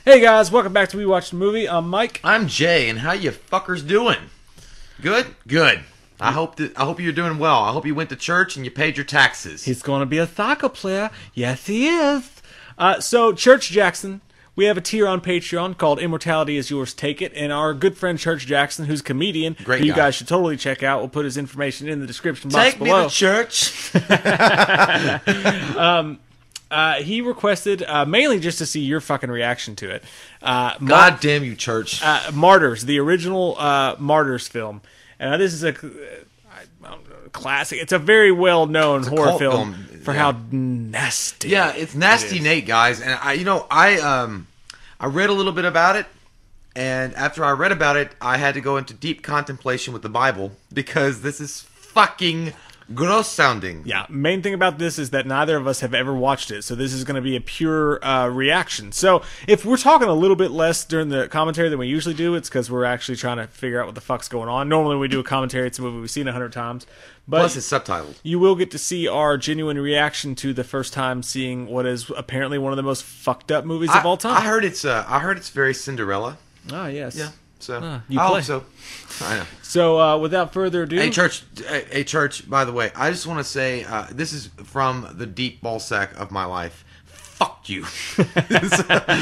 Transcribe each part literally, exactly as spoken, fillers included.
Hey guys, welcome back to We Watched the Movie. I'm Mike. I'm Jay, and how you fuckers doing? Good? Good. I hope that I hope you're doing well. I hope you went to church and you paid your taxes. He's going to be a soccer player. Yes, he is. Uh, so, Church Jackson, we have a tier on Patreon called Immortality Is Yours, Take It, and our good friend Church Jackson, who's a comedian, Great who you guy. guys should totally check out. We'll put his information in the description box Take below. me to church. Uh, he requested, uh, mainly just to see your fucking reaction to it. Uh, Mar- God damn you, church. uh, Martyrs, the original uh, Martyrs film. And uh, this is a, I don't know, classic. It's a very well-known a horror cult film, film, for yeah. how nasty. yeah, it's Nasty is. Nate, guys. And I, you know, I um, I read a little bit about it, and after I read about it, I had to go into deep contemplation with the Bible because this is fucking gross sounding. Yeah, main thing about this is that neither of us have ever watched it, so this is going to be a pure uh, reaction. So if we're talking a little bit less during the commentary than we usually do, it's because we're actually trying to figure out what the fuck's going on. Normally when we do a commentary, it's a movie we've seen a hundred times. But Plus, it's subtitled. you will get to see our genuine reaction to the first time seeing what is apparently one of the most fucked up movies I, of all time. I heard it's uh, I heard it's very Cinderella. Ah, yes. Yeah. So Ah, you I play. hope so. I know. So uh, without further ado, Hey, church. Hey, hey, church. By the way, I just want to say uh, this is from the deep ballsack of my life. Fuck you, because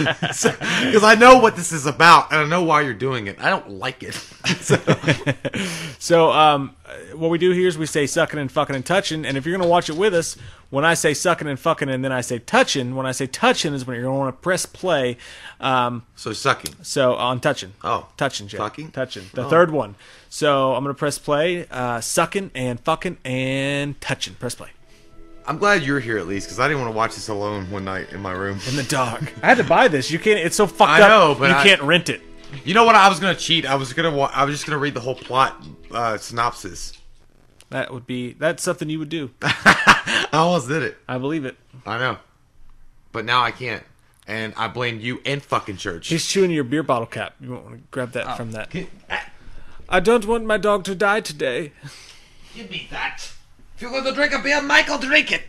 I know what this is about and I know why you're doing it. I don't like it. So, So, um, what we do here is we say sucking and fucking and touching, and if you're going to watch it with us, when I say sucking and fucking and then I say touching, when I say touching is when you're going to want to press play. Um, so sucking. so, on touching. Oh. Touching, Jay. Fucking? Touching. The Oh. third one. So, I'm going to press play, uh, sucking and fucking and touching. Press play. I'm glad you're here at least because I didn't want to watch this alone one night in my room. In the dark. I had to buy this. You can't, it's so fucked I up. know, but you I- can't rent it. You know what? I was gonna cheat. I was gonna. Wa- I was just gonna read the whole plot uh, synopsis. That would be, that's something you would do. I almost did it. I believe it. I know, but now I can't, and I blame you and fucking church. He's chewing your beer bottle cap. You won't want to grab that from that. Can- ah, I don't want my dog to die today. Give me that. If you're going to drink a beer, Michael, drink it.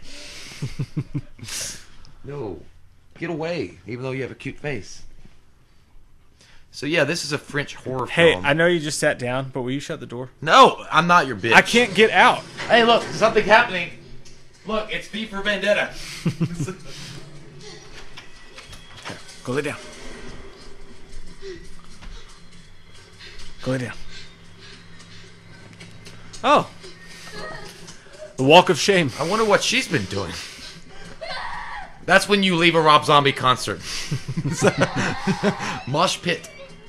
No, get away. Even though you have a cute face. So yeah, this is a French horror Hey, film. I know you just sat down, but will you shut the door? No, I'm not your bitch. I can't get out. Hey, look, something happening. Look, it's V for Vendetta. Go lay down. Go lay down. Oh. The walk of shame. I wonder what she's been doing. That's when you leave a Rob Zombie concert. Mosh pit.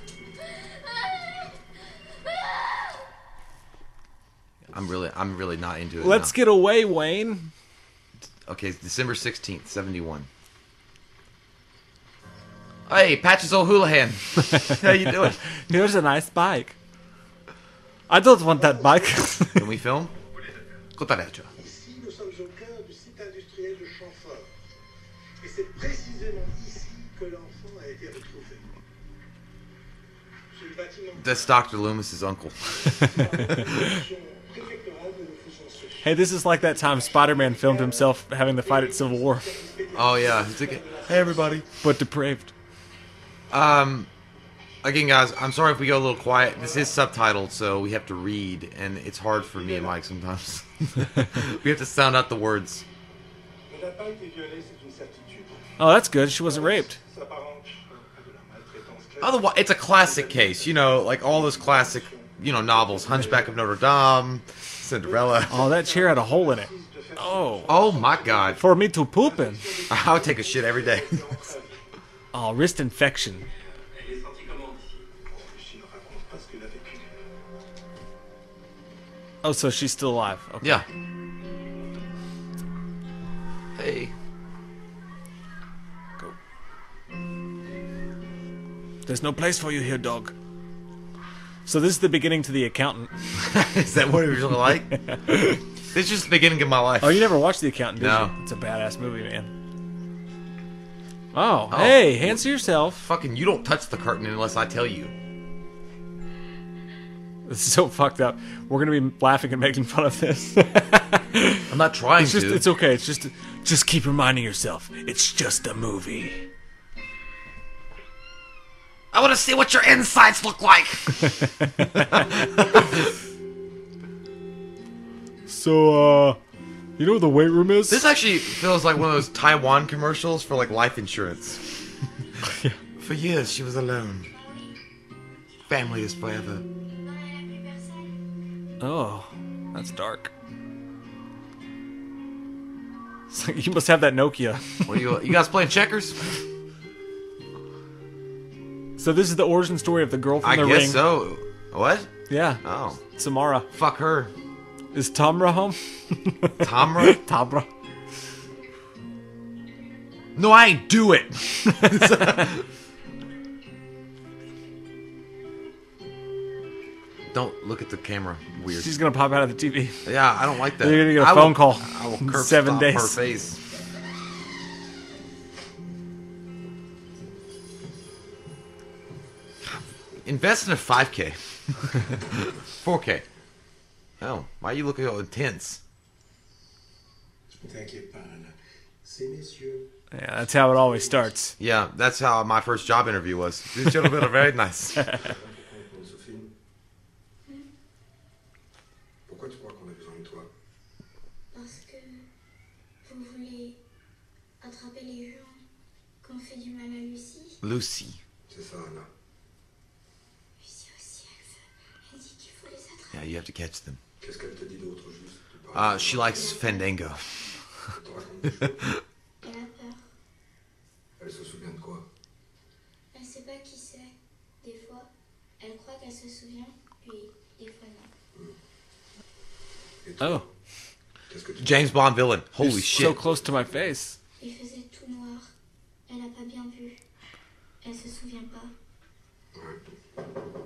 I'm really, I'm really not into it. Let's now. get away, Wayne. Okay, it's December sixteenth, seventy-one. Hey, Patches O'Houlihan. How you doing? Here's a nice bike. I don't want that bike. Can we film? Cotarejo. Ici, nous sommes au cœur du site industriel de Chamfort. Et c'est précisément ici que l'enfant a été retrouvé. C'est le bâtiment That's Doctor Loomis's uncle. préfectorale de l'office social. Hey, this is like that time Spider-Man filmed himself having the fight at Civil War, Oh yeah, he's like, hey everybody. but depraved. Um, again, guys, I'm sorry if we go a little quiet. This is subtitled, so we have to read, and it's hard for me and Mike sometimes. We have to sound out the words. Elle n'a pas été violée, c'est une certitude. Oh, that's good. She wasn't raped. S'apparente à de la maltraitance classique. Otherwise, it's a classic case, you know, like all those classic, you know, novels: Hunchback of Notre Dame, Cinderella. Oh, that chair had a hole in it. Oh. Oh my God, For me to poop in. I would take a shit every day. Oh, wrist infection. Lucie ne raconte pas ce qu'elle a vécu. Oh, so she's still alive. Okay. Yeah. Hey. Go. There's no place for you here, dog. So this is the beginning to The Accountant. Is that what it was really like? This is just the beginning of my life. Oh, you never watched The Accountant, did No. you? It's a badass movie, man. Oh, Oh. hey, hands to yourself. Fucking, you don't touch the curtain unless I tell you. This is so fucked up. We're gonna be laughing and making fun of this. I'm not trying It's just, to. it's okay. It's just, just keep reminding yourself, it's just a movie. I want to see what your insides look like. So, uh, you know where the weight room is? This actually feels like one of those Taiwan commercials for like life insurance. Yeah. For years she was alone. Family is forever. Oh, that's dark. It's like you must have that Nokia. What are you? You guys playing checkers? So this is the origin story of the girl from I the guess ring. so. What? Yeah, Oh, Samara. fuck her. Is Tamra home? Tamra? Tamra. No, I ain't do it. Don't look at the camera. Weird. She's gonna pop out of the T V. Yeah, I don't like that. You're gonna get a I phone will- call I will in curb seven stomp days. her face. Invest in a five K. four K. Oh, why are you looking all intense? Ne t'inquiète pas, Anna. Ces messieurs. Yeah, that's how it always starts. Yeah, that's how my first job interview was. These gentlemen are very nice. Sophie. Pourquoi tu crois qu'on a besoin de toi? Parce que vous voulez attraper les gens qui ont fait du mal à Lucie. Lucy. C'est ça, Anna. Lucie aussi, elle veut. Elle dit qu'il faut les attraper. Yeah, you have to catch them. Qu'est-ce qu'elle te dit d'autre juste? Tu parles Uh, she likes Fandango. Elle te raconte des choses. Elle a peur. Elle se souvient de quoi? Elle sait pas qui c'est. Des fois, elle croit qu'elle se souvient, puis des fois non. Et toi, Oh, qu'est-ce que tu James Bond villain. Holy you're shit. so close to my face. Il faisait tout noir. Elle a pas bien vu. Elle se souvient pas. Ouais.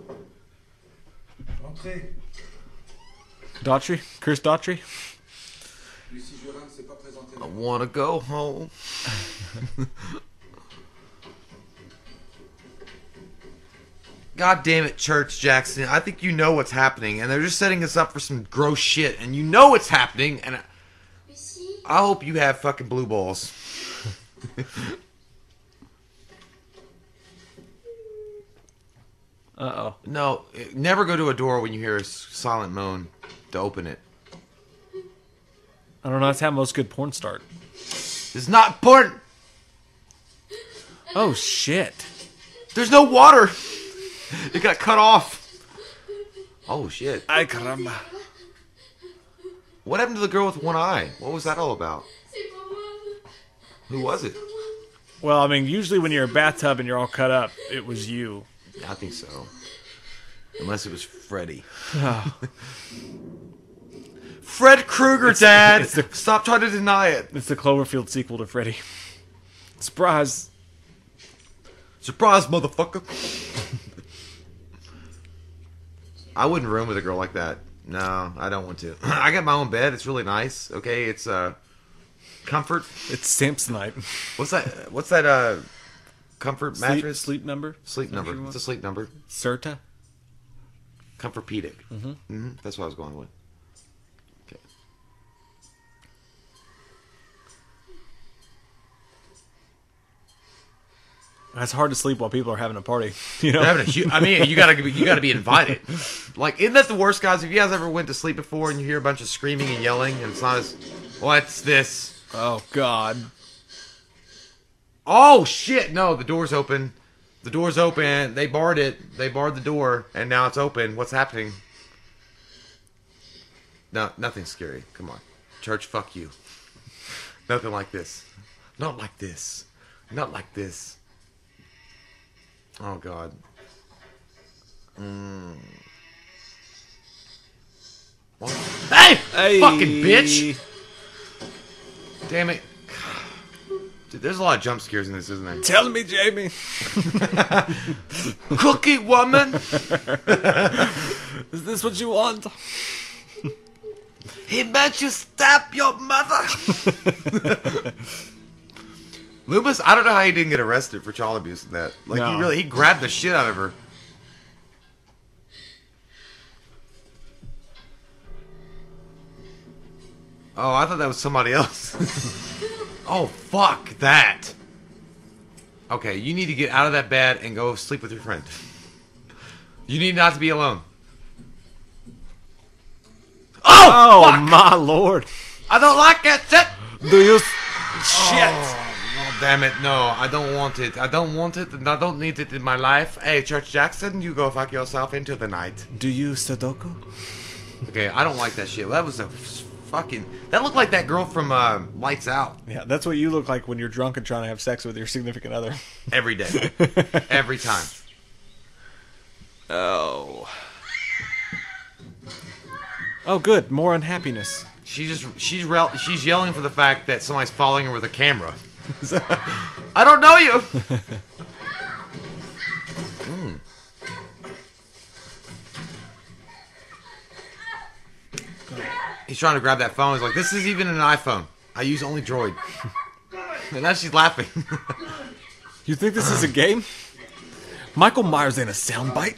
Entrez. Daughtry? Chris Daughtry? Lucie Jurin ne s'est pas présentée. I wanna go home. God damn it, Church Jackson. I think you know what's happening, and they're just setting us up for some gross shit, and you know what's happening, and I, Lucie, I hope you have fucking blue balls. Uh-oh. No, never go to a door when you hear a s- silent moan to open it. I don't know, that's how most good porn start. It's not important. Oh, shit. There's no water. It got cut off. Oh shit. Ay, caramba. What happened to the girl with one eye? What was that all about? c'est pas moi. Who was it? Well, I mean, usually when you're in a bathtub and you're all cut up, it was you. I think so. Unless it was Freddy. Fred Krueger, Dad! it's the- Stop trying to deny it. It's the Cloverfield sequel to Freddy. Surprise. Surprise, motherfucker. I wouldn't room with a girl like that. No, I don't want to. I got my own bed. It's really nice. Okay, it's uh, comfort. It's Samsonite. What's that? What's that? Uh, comfort Sleep, mattress. sleep number? Sleep Is that what number. you It's want? a sleep number. Serta? Comfortpedic. Mm-hmm. Mm-hmm. That's what I was going with. Okay. It's hard to sleep while people are having a party. You know? They're having a hu- I mean, you gotta be, you gotta be invited. Like, isn't that the worst, guys? Have you guys ever went to sleep before and you hear a bunch of screaming and yelling and it's not as, what's this? Oh, God. Oh shit! No, the door's open. The door's open. They barred it. They barred the door, and now it's open. What's happening? No, nothing scary. Come on, church. Fuck you. Nothing like this. Not like this. Not like this. Oh God. Mm. What? Hey! Hey! Fucking bitch! Damn it. Dude, there's a lot of jump scares in this, isn't there? Tell me, Jamie. Cookie woman! Is this what you want? He meant you stab your mother! Loomis, I don't know how he didn't get arrested for child abuse in that. Like, No. he really, he grabbed the shit out of her. Oh, I thought that was somebody else. Oh, fuck that. Okay, you need to get out of that bed and go sleep with your friend. You need not to be alone. Oh, oh my lord. I don't like it. Shit. Do you... Shit. Oh, oh, damn it. No, I don't want it. I don't want it, and I don't need it in my life. Hey, Church Jackson, you go fuck yourself into the night. Do you Sudoku? Okay, I don't like that shit. That was a fucking... That looked like that girl from uh, Lights Out. Yeah, that's what you look like when you're drunk and trying to have sex with your significant other. Every day. Every time. Oh. Oh, good. More unhappiness. She's just she's rel- she's yelling for the fact that somebody's following her with a camera. I don't know you. mm. He's trying to grab that phone. He's like, "This is even an iPhone. I use only Droid." And now she's laughing. You think this is a game? Michael Myers ain't a soundbite.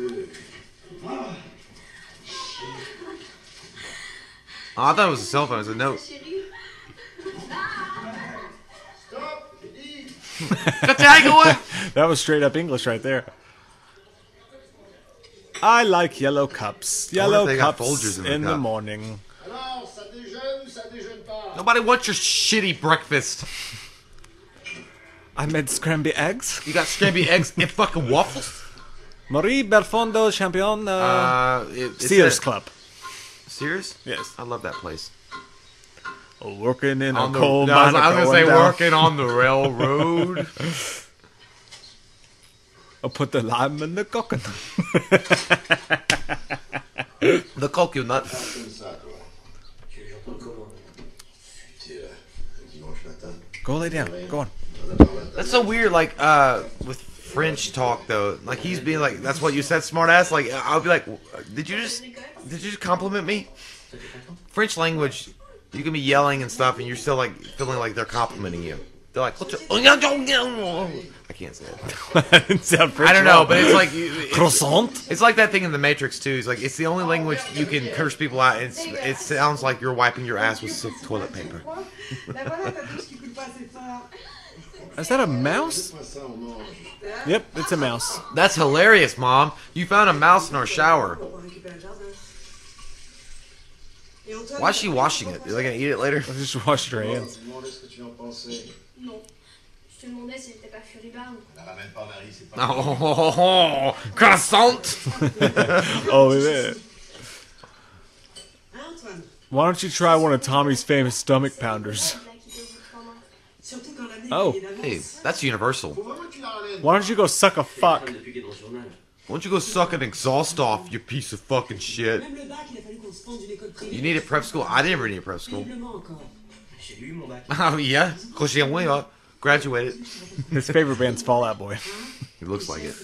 Oh, I thought it was a cell phone. It was a note. That was straight up English right there. I like yellow cups. Yellow they got cups Folgers in in, the the cup. morning. Nobody wants your shitty breakfast. I made scrambled eggs. You got scrambled eggs and fucking waffles. Marie Belfondo Champion. Uh, Uh, it, it's Sears a- Club. Sears? Yes. I love that place. Working in On a the, coal no, I was, mine. I was gonna going say down. working on the railroad. I'll put the lime in the coconut. The coconut. Go lay down. Go on. That's so weird. Like uh, with French talk though, like he's being like, "That's what you said, smartass." Like I'll be like, "Did you just did you just compliment me?" French language, you can be yelling and stuff, and you're still like feeling like they're complimenting you. They're like, "What's your-" I can't say it. That didn't sound French I don't at all. know, but it's like it's, Croissant? it's like that thing in the Matrix too. It's like it's the only language you can curse people out. It's it sounds like you're wiping your ass with some toilet paper. Is that a mouse? Yep, it's a mouse. That's hilarious, Mom. You found a mouse in our shower. Why is she washing it? Are they gonna eat it later? I just washed her hands. Non. Je te demandais si elle était pas furibard. Oh, croissant. Oh, yeah. Why don't you try one of Tommy's famous stomach pounders? Oh. Hey, that's universal. Why don't you go suck a fuck? Why don't you go suck an exhaust off, you piece of fucking shit? You need a prep school? I never need a prep school. Oh, yeah? Graduated. His favorite band's Fall Out Boy. He looks like it.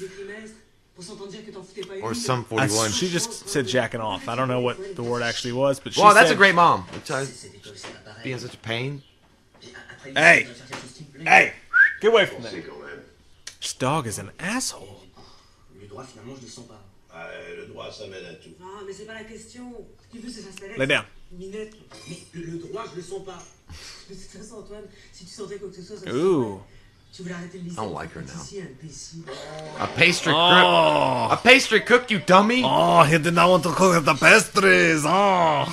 Or some forty-one. She just said jacking off. I don't know what the word actually was, but she Wow, that's said, a great mom. Be in such a pain. Hey! Hey! Get away from me. This dog is an asshole. Le droit, ça mène à tout. Ah, mais c'est pas la question. Tu veux, c'est ça, c'est Lay down. Minette. Mais le droit, je le sens pas. De toute façon, Antoine, si tu sentais quoi que ce soit, ça te Ooh. tu voulais arrêter le lycée. I don't like her now. Ici, imbécile. A pastry cook. Oh. A pastry cook, you dummy. Oh, he did not want to cook the pastries. Oh.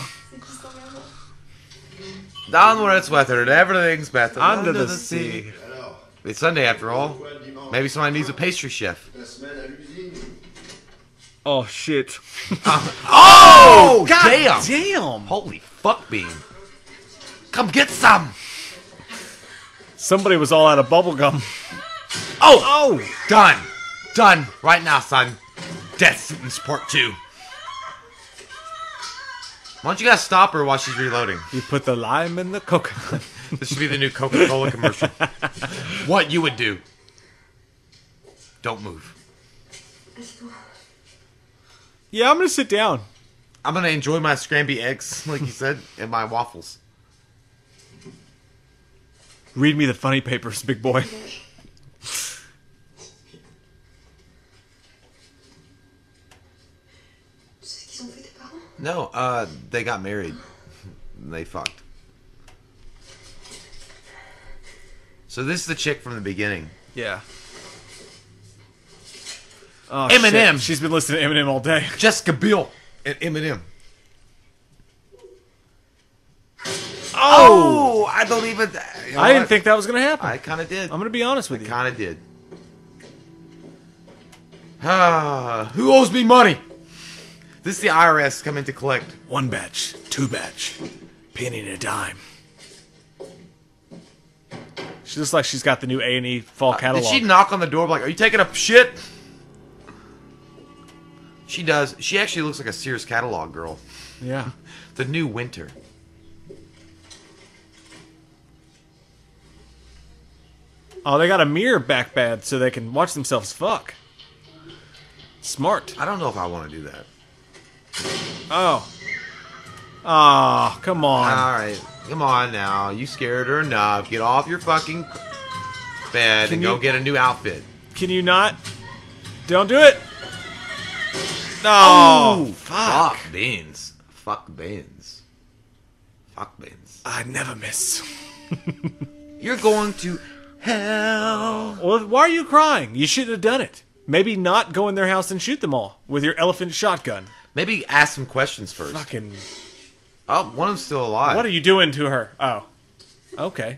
Down where it's weathered, everything's better. Under the sea. It's Sunday after all. Maybe somebody needs a pastry chef. La semaine à l'usine. Oh, shit. Oh, God damn. Damn. Holy fuck bean. Come get some. Somebody was all out of bubble gum. Oh, Oh. done. Done. Right now, son. Death Sentence Part two. Why don't you guys stop her while she's reloading? You put the lime in the coconut. This should be the new Coca-Cola commercial. What you would do. Don't move. Yeah, I'm going to sit down. I'm going to enjoy my scrambled eggs, like you said, and my waffles. Read me the funny papers, big boy. Tu sais ce qu'ils ont fait tes parents? No, uh, they got married. They fucked. So this is the chick from the beginning. Yeah. Oh, Eminem. shit. She's been listening to Eminem all day. Jessica Biel and Eminem. Oh! Oh, I don't even. You know I didn't what? think that was going to happen. I kind of did. I'm going to be honest with you. Kind of did. Ah, who owes me money? This is the I R S coming to collect. One batch, two batch, penny and a dime. She looks like she's got the new A and E fall Uh, catalog. did she knock on the door like, are you taking a shit? She does. She actually looks like a Sears catalog girl. Yeah. The new winter. Oh, they got a mirror back bad so they can watch themselves fuck. Smart. I don't know if I want to do that. Oh. Oh, come on. Alright, come on now. You scared her enough. Get off your fucking bed Can and go you- get a new outfit. Can you not? Don't do it. No. Fuck beans. Fuck beans. Fuck beans. I never miss. You're going to hell. Well, why are you crying? You shouldn't have done it. Maybe not go in their house and shoot them all with your elephant shotgun. Maybe ask some questions first. Fucking. Oh, one of them's still alive. What are you doing to her? Oh. Okay.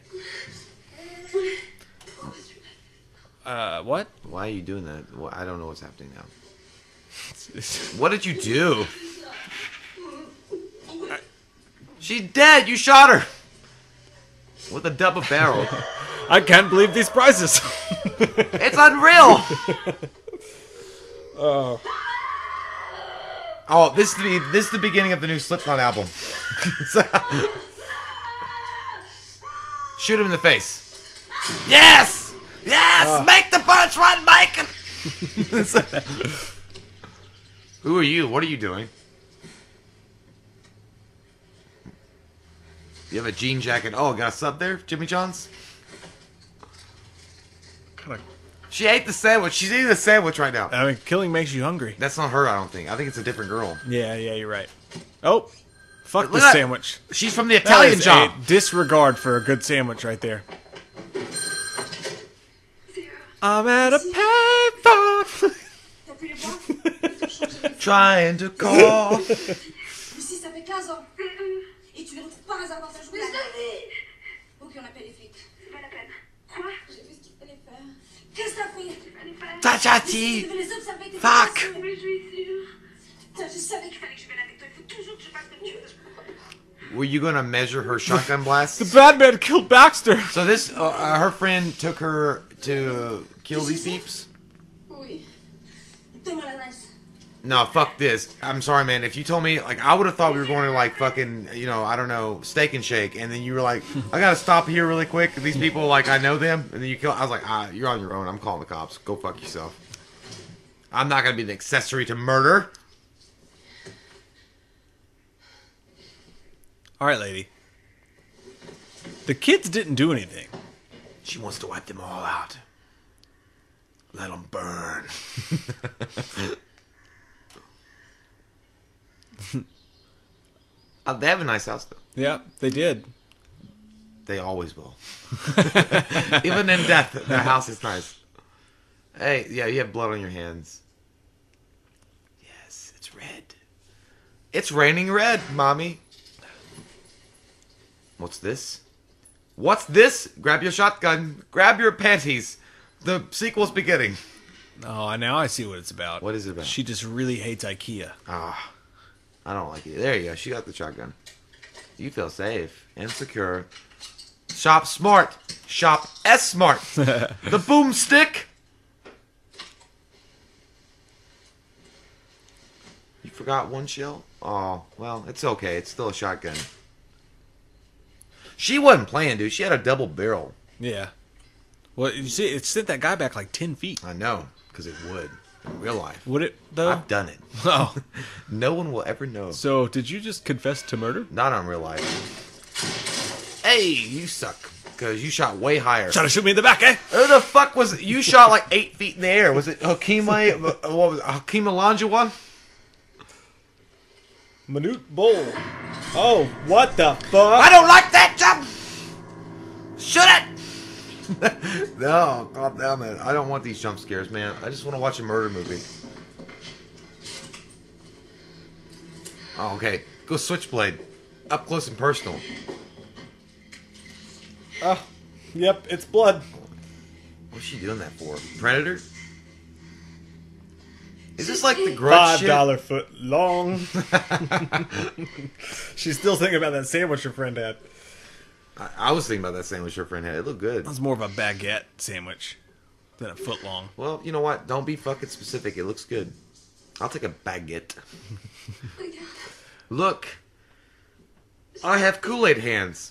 Uh, what? Why are you doing that? Well, I don't know what's happening now. What did you do? She's dead. You shot her with a double barrel. I can't believe these prices. It's unreal. Oh. Oh, this is the this is the beginning of the new Slipknot album. Shoot him in the face. Yes, yes. Make the punch run, Mike. Who are you? What are you doing? You have a jean jacket. Oh, got a sub there, Jimmy John's. Kinda- She ate the sandwich. She's eating the sandwich right now. I mean, killing makes you hungry. That's not her, I don't think. I think it's a different girl. Yeah, yeah, you're right. Oh, fuck Look this at that. sandwich. She's from the That Italian is Job. a disregard for a good sandwich right there. I'm at a payphone. T'as pu les voir? Ils t'ont changé de Trying to call. Lucie, ça fait quinze ans. Et tu les retrouves par hasard dans ta journée. Mais je l'avais. Ok, on appelle les flics. C'est pas la peine. Quoi? J'ai vu ce qu'il fallait faire. Qu'est-ce que t'as fait? Il fallait faire. Tachati. Tu devais les observer. T'es Fuck. pas sûre. Mais je suis sûre. Putain, je savais qu'il fallait que je vienne avec toi. Il faut toujours que je fasse comme tu veux. Were you going to measure her shotgun blast? The bad man killed Baxter. So this, uh, uh, her friend took her to kill these peeps? Oui. Donne-moi l'adresse. No, fuck this. I'm sorry, man. If you told me, like, I would have thought we were going to, like, fucking, you know, I don't know, Steak and Shake, and then you were like, I gotta stop here really quick. These people, like, I know them, and then you kill. I was like, ah, you're on your own. I'm calling the cops. Go fuck yourself. I'm not gonna be the accessory to murder. All right, lady. The kids didn't do anything. She wants to wipe them all out. Let them burn. uh, they have a nice house, though. Yeah, they did. They always will. Even in death, their house is nice. Hey, yeah, you have blood on your hands. Yes, it's red. It's raining red, mommy. What's this? What's this? Grab your shotgun. Grab your panties. The sequel's beginning. Oh, now I see what it's about. What is it about? She just really hates IKEA. Ah, I don't like it. There you go. She got the shotgun. You feel safe and secure. Shop smart. Shop S smart. The boomstick. You forgot one shell? Oh, well, it's okay. It's still a shotgun. She wasn't playing, dude. She had a double barrel. Yeah. Well, you see, it sent that guy back like ten feet. I know, because it would in real life. Would it, though? I've done it. Oh. No one will ever know. So, did you just confess to murder? Not on real life. Hey, you suck. Because you shot way higher. Trying to shoot me in the back, eh? Who the fuck was it? You shot like eight feet in the air. Was it Hakeem, what was it, Hakeem Olajuwon? Manute Bowl. Oh, what the fuck? I don't like that jump! Shoot it! No, calm down, man. I don't want these jump scares, man. I just want to watch a murder movie. Oh, okay. Go Switchblade. Up close and personal. Oh, yep, it's blood. What's she doing that for? Predator? Is this like the grudge Five shit? dollar foot long. She's still thinking about that sandwich her friend had. I, I was thinking about that sandwich your friend had. It looked good. That was more of a baguette sandwich than a foot long. Well, you know what? Don't be fucking specific. It looks good. I'll take a baguette. Look. I have Kool-Aid hands.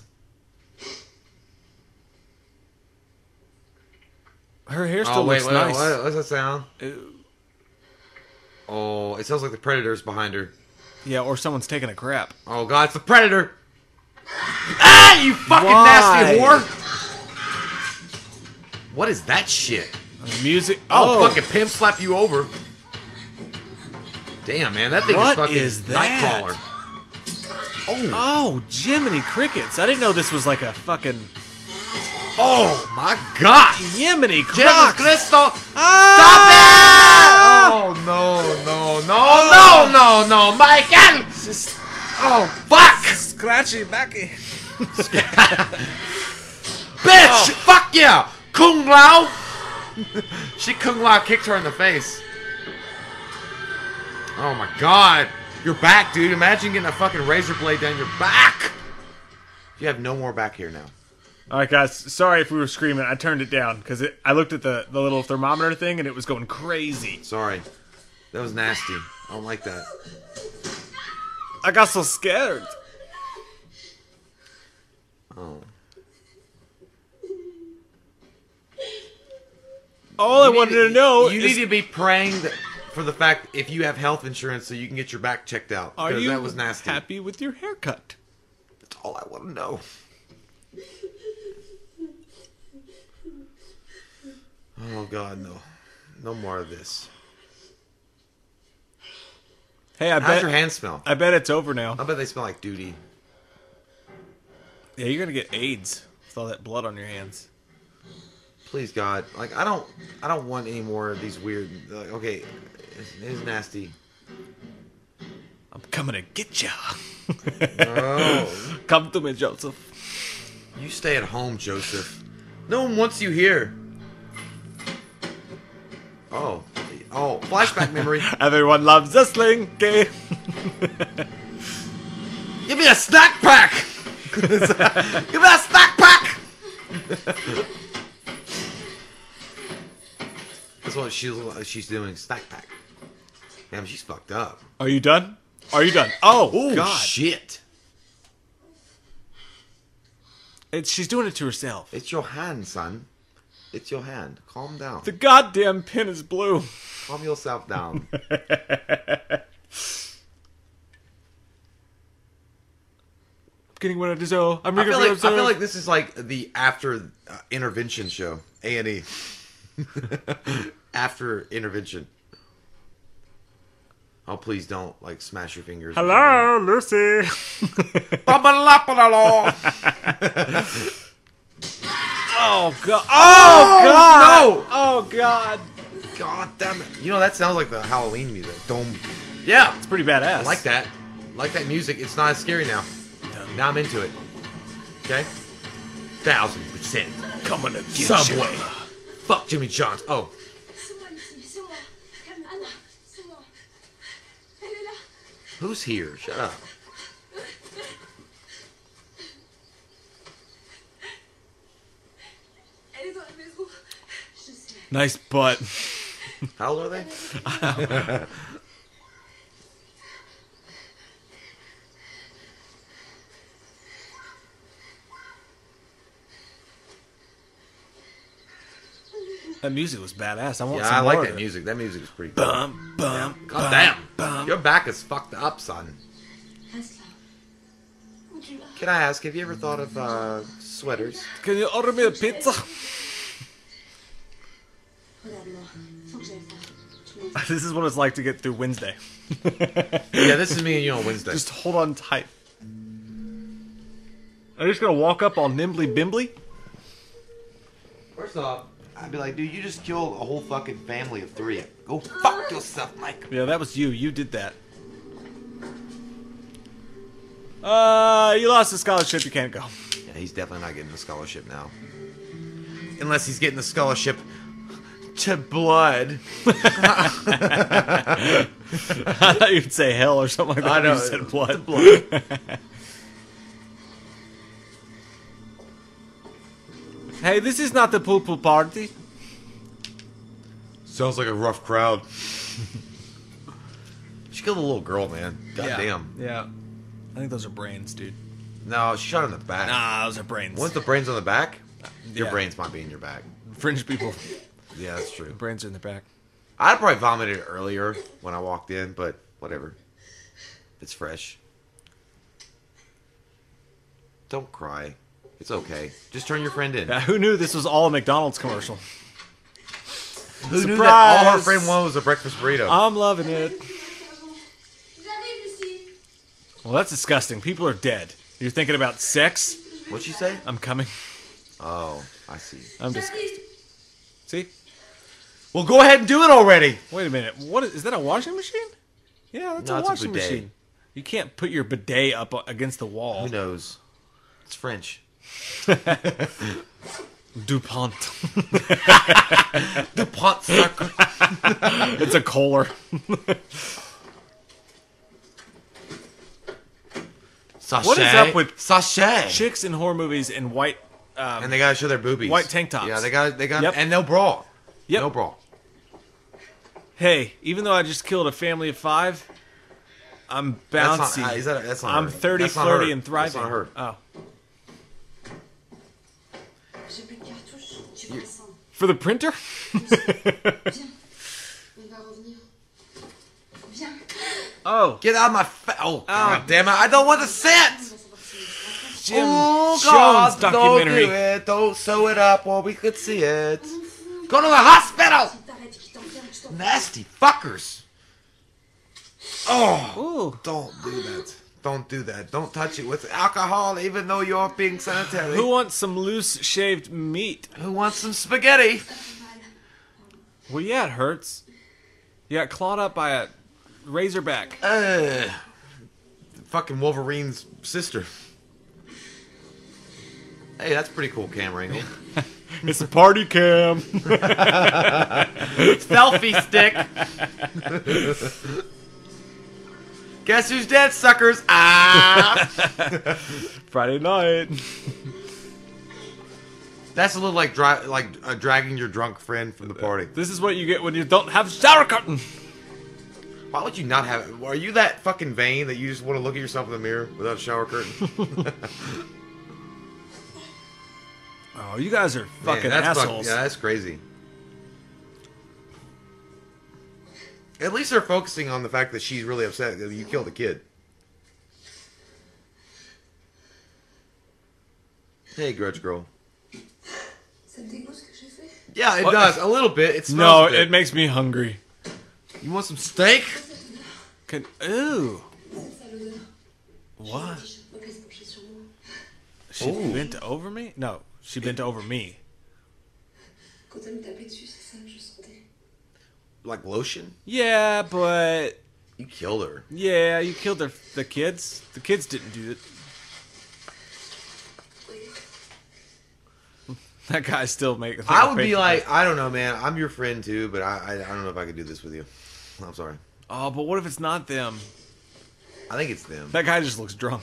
Her hair still Oh, wait, looks wait, nice. what, what's that sound? Ew. Oh, it sounds like the Predator's behind her. Yeah, or someone's taking a crap. Oh, God, it's the Predator. Ah, you fucking Why? nasty whore. What is that shit? Music. Oh, Oh, fucking pimp slap you over. Damn, man, that thing What is fucking is that? Nightcrawler. Oh, oh, Jiminy Crickets. I didn't know this was like a fucking oh my God. Jiminy Jesus Crocs. Cristo. Ah! Stop it! Oh, no, no, no, no, no, no, Michael. Just Oh, fuck. scratchy backy. Bitch, fuck yeah. Kung Lao. She Kung Lao kicked her in the face. Oh my God. Your back, dude. Imagine getting a fucking razor blade down your back. You have no more back here now. All right, guys. Sorry if we were screaming. I turned it down because I looked at the, the little thermometer thing and it was going crazy. Sorry. That was nasty. I don't like that. I got so scared. Oh. All I You wanted need to know You is, need to be praying that, for the fact if you have health insurance so you can get your back checked out. are Because you that was nasty. happy with your haircut? That's all I want to know. Oh God, no. No more of this. Hey, I How's bet your hands smell? I bet it's over now. I bet they smell like duty. Yeah, you're gonna get AIDS with all that blood on your hands. Please God, like I don't, I don't want any more of these weird. Like, okay, it is nasty. I'm coming to get ya. Oh, Come to me, Joseph. you stay at home, Joseph. No one wants you here. Oh, oh, flashback memory. Everyone loves a slinky. Give me a snack pack. Give me a snack pack. That's what she's she's doing. Snack pack. Damn, she's fucked up. Are you done? Are you done? Oh, Oh God. shit! It's, she's doing it to herself. It's your hand, son. It's your hand. Calm down. The goddamn pin is blue. Calm yourself down. Getting what I deserve. I'm I getting feel what I like I deserve. feel like this is like the after uh, intervention show. A and E. After intervention. Oh, please don't like smash your fingers. Hello, Lucy. Ba-ba-la-ba-la-la. Oh God! Oh God! no! Oh God! God damn it! You know that sounds like the Halloween music. Dome. Yeah, It's pretty badass. I like that. I like that music. It's not as scary now. Now I'm into it. Okay. Thousand percent. Coming to get Subway. ya. Fuck Jimmy John's. Oh, C'est moi, Lucie, c'est moi. Calme, Anna, c'est moi. Elle est là. who's here? Shut up. Elle est dans la maison. Je sais. Nice butt. How old are they? That music was badass. I want Yeah, some I like more that of it. music. That music is pretty cool. Bum bum. God bum, damn. Bum. Your back is fucked up, son. Reste là. Où tu vas? Can I ask, have you ever thought of uh, sweaters? Can you order me a pizza? Regarde-moi. Faut que j'aille faire. Tu m'entends? This is what it's like to get through Wednesday. Yeah, this is me and you on Wednesday. Just hold on tight. Are you just gonna walk up all nimbly bimbly? First off, I'd be like, dude, you just killed a whole fucking family of three. Go fuck yourself, Mike. Yeah, that was you. You did that. Uh, you lost the scholarship. You can't go. Yeah, he's definitely not getting the scholarship now. Unless he's getting the scholarship to blood. I thought you'd say hell or something like that. I know. You said blood. blood. Hey, this is not the poo-poo party. Sounds like a rough crowd. She killed a little girl, man. God yeah. damn. Yeah. I think those are brains, dude. No, she shot her in the back. Nah, those are brains. Once the brains on the back, your Yeah. brains might be in your back. Fringe people. Yeah, that's true. Brains are in the back. I'd probably vomited earlier when I walked in, but whatever. It's fresh. Don't cry. It's okay. Just turn your friend in. Yeah, who knew this was all a McDonald's commercial? Who knew that all our Surprise! friend wanted was a breakfast burrito? I'm loving it. J'arrive, Lucie. Well, that's disgusting. People are dead. You're thinking about sex? What'd she say? I'm coming. Oh, I see. I'm just. J'arrive. See? Well, go ahead and do it already. Wait a minute. What is, is that? A washing machine? Yeah, that's No, a it's a washing bidet. machine. You can't put your bidet up against the wall. Who knows? It's French. DuPont. DuPont sucker. It's a Kohler. Sachet. What is up with sachet? Chicks in horror movies in white. Um, And they gotta show their boobies. White tank tops. Yeah, they got. They got. Yep. And no bra. Yep. No bra. Hey, even though I just killed a family of five, I'm That's bouncy. not. Uh, is that, that's not I'm her. thirty, That's not flirty, her. and thriving. That's not her. Oh, J'ai plus de cartouches. Tu vas descendre. for the printer? Viens. On va revenir. Viens. Oh, Get out of my fa- Oh, god damn it! I don't want to sit. On va savoir si Jim Oh Jones God! documentary. Don't do it. Don't sew it up or we could see it. Go to the hospital. tu t'arrêtes et qu'il t'enferme, je t'en prie. Nasty fuckers. Oh. Ooh. Don't do that. Don't do that. Don't touch it with alcohol, even though you're being sanitary. Who wants some loose shaved meat? Who wants some spaghetti? Well, yeah, it hurts. You got clawed up by a razorback. Uh, fucking Wolverine's sister. Hey, that's pretty cool camera angle. It's a party cam. Selfie stick. Guess who's dead, suckers? Ah! Friday night. That's a little like dri- like uh, dragging your drunk friend from the party. This is what you get when you don't have shower curtain. Why would you not have it? Are you that fucking vain that you just want to look at yourself in the mirror without a shower curtain? Oh, you guys are Man, fucking that's fuck- assholes. yeah, that's crazy. At least they're focusing on the fact that she's really upset that you killed a kid. Hey, Grudge Girl. Ça te dégoûte ce que j'ai fait? Yeah, it What? does. A little bit. It no, smells a bit. it makes me hungry. You want some steak? Can, ooh. C'est ça l'odeur. What? Je me laisse pencher sur moi. She Ooh. bent over me? No, she bent over me. Quand elle me tapait dessus, c'est ça que je sentais. Like lotion? Yeah, but You killed her. yeah, you killed the the kids. The kids didn't do it. That guy's still making. I would be like, I don't know, man. I'm your friend too, but I, I, I don't know if I could do this with you. I'm sorry. oh, but what if it's not them? I think it's them. That guy just looks drunk.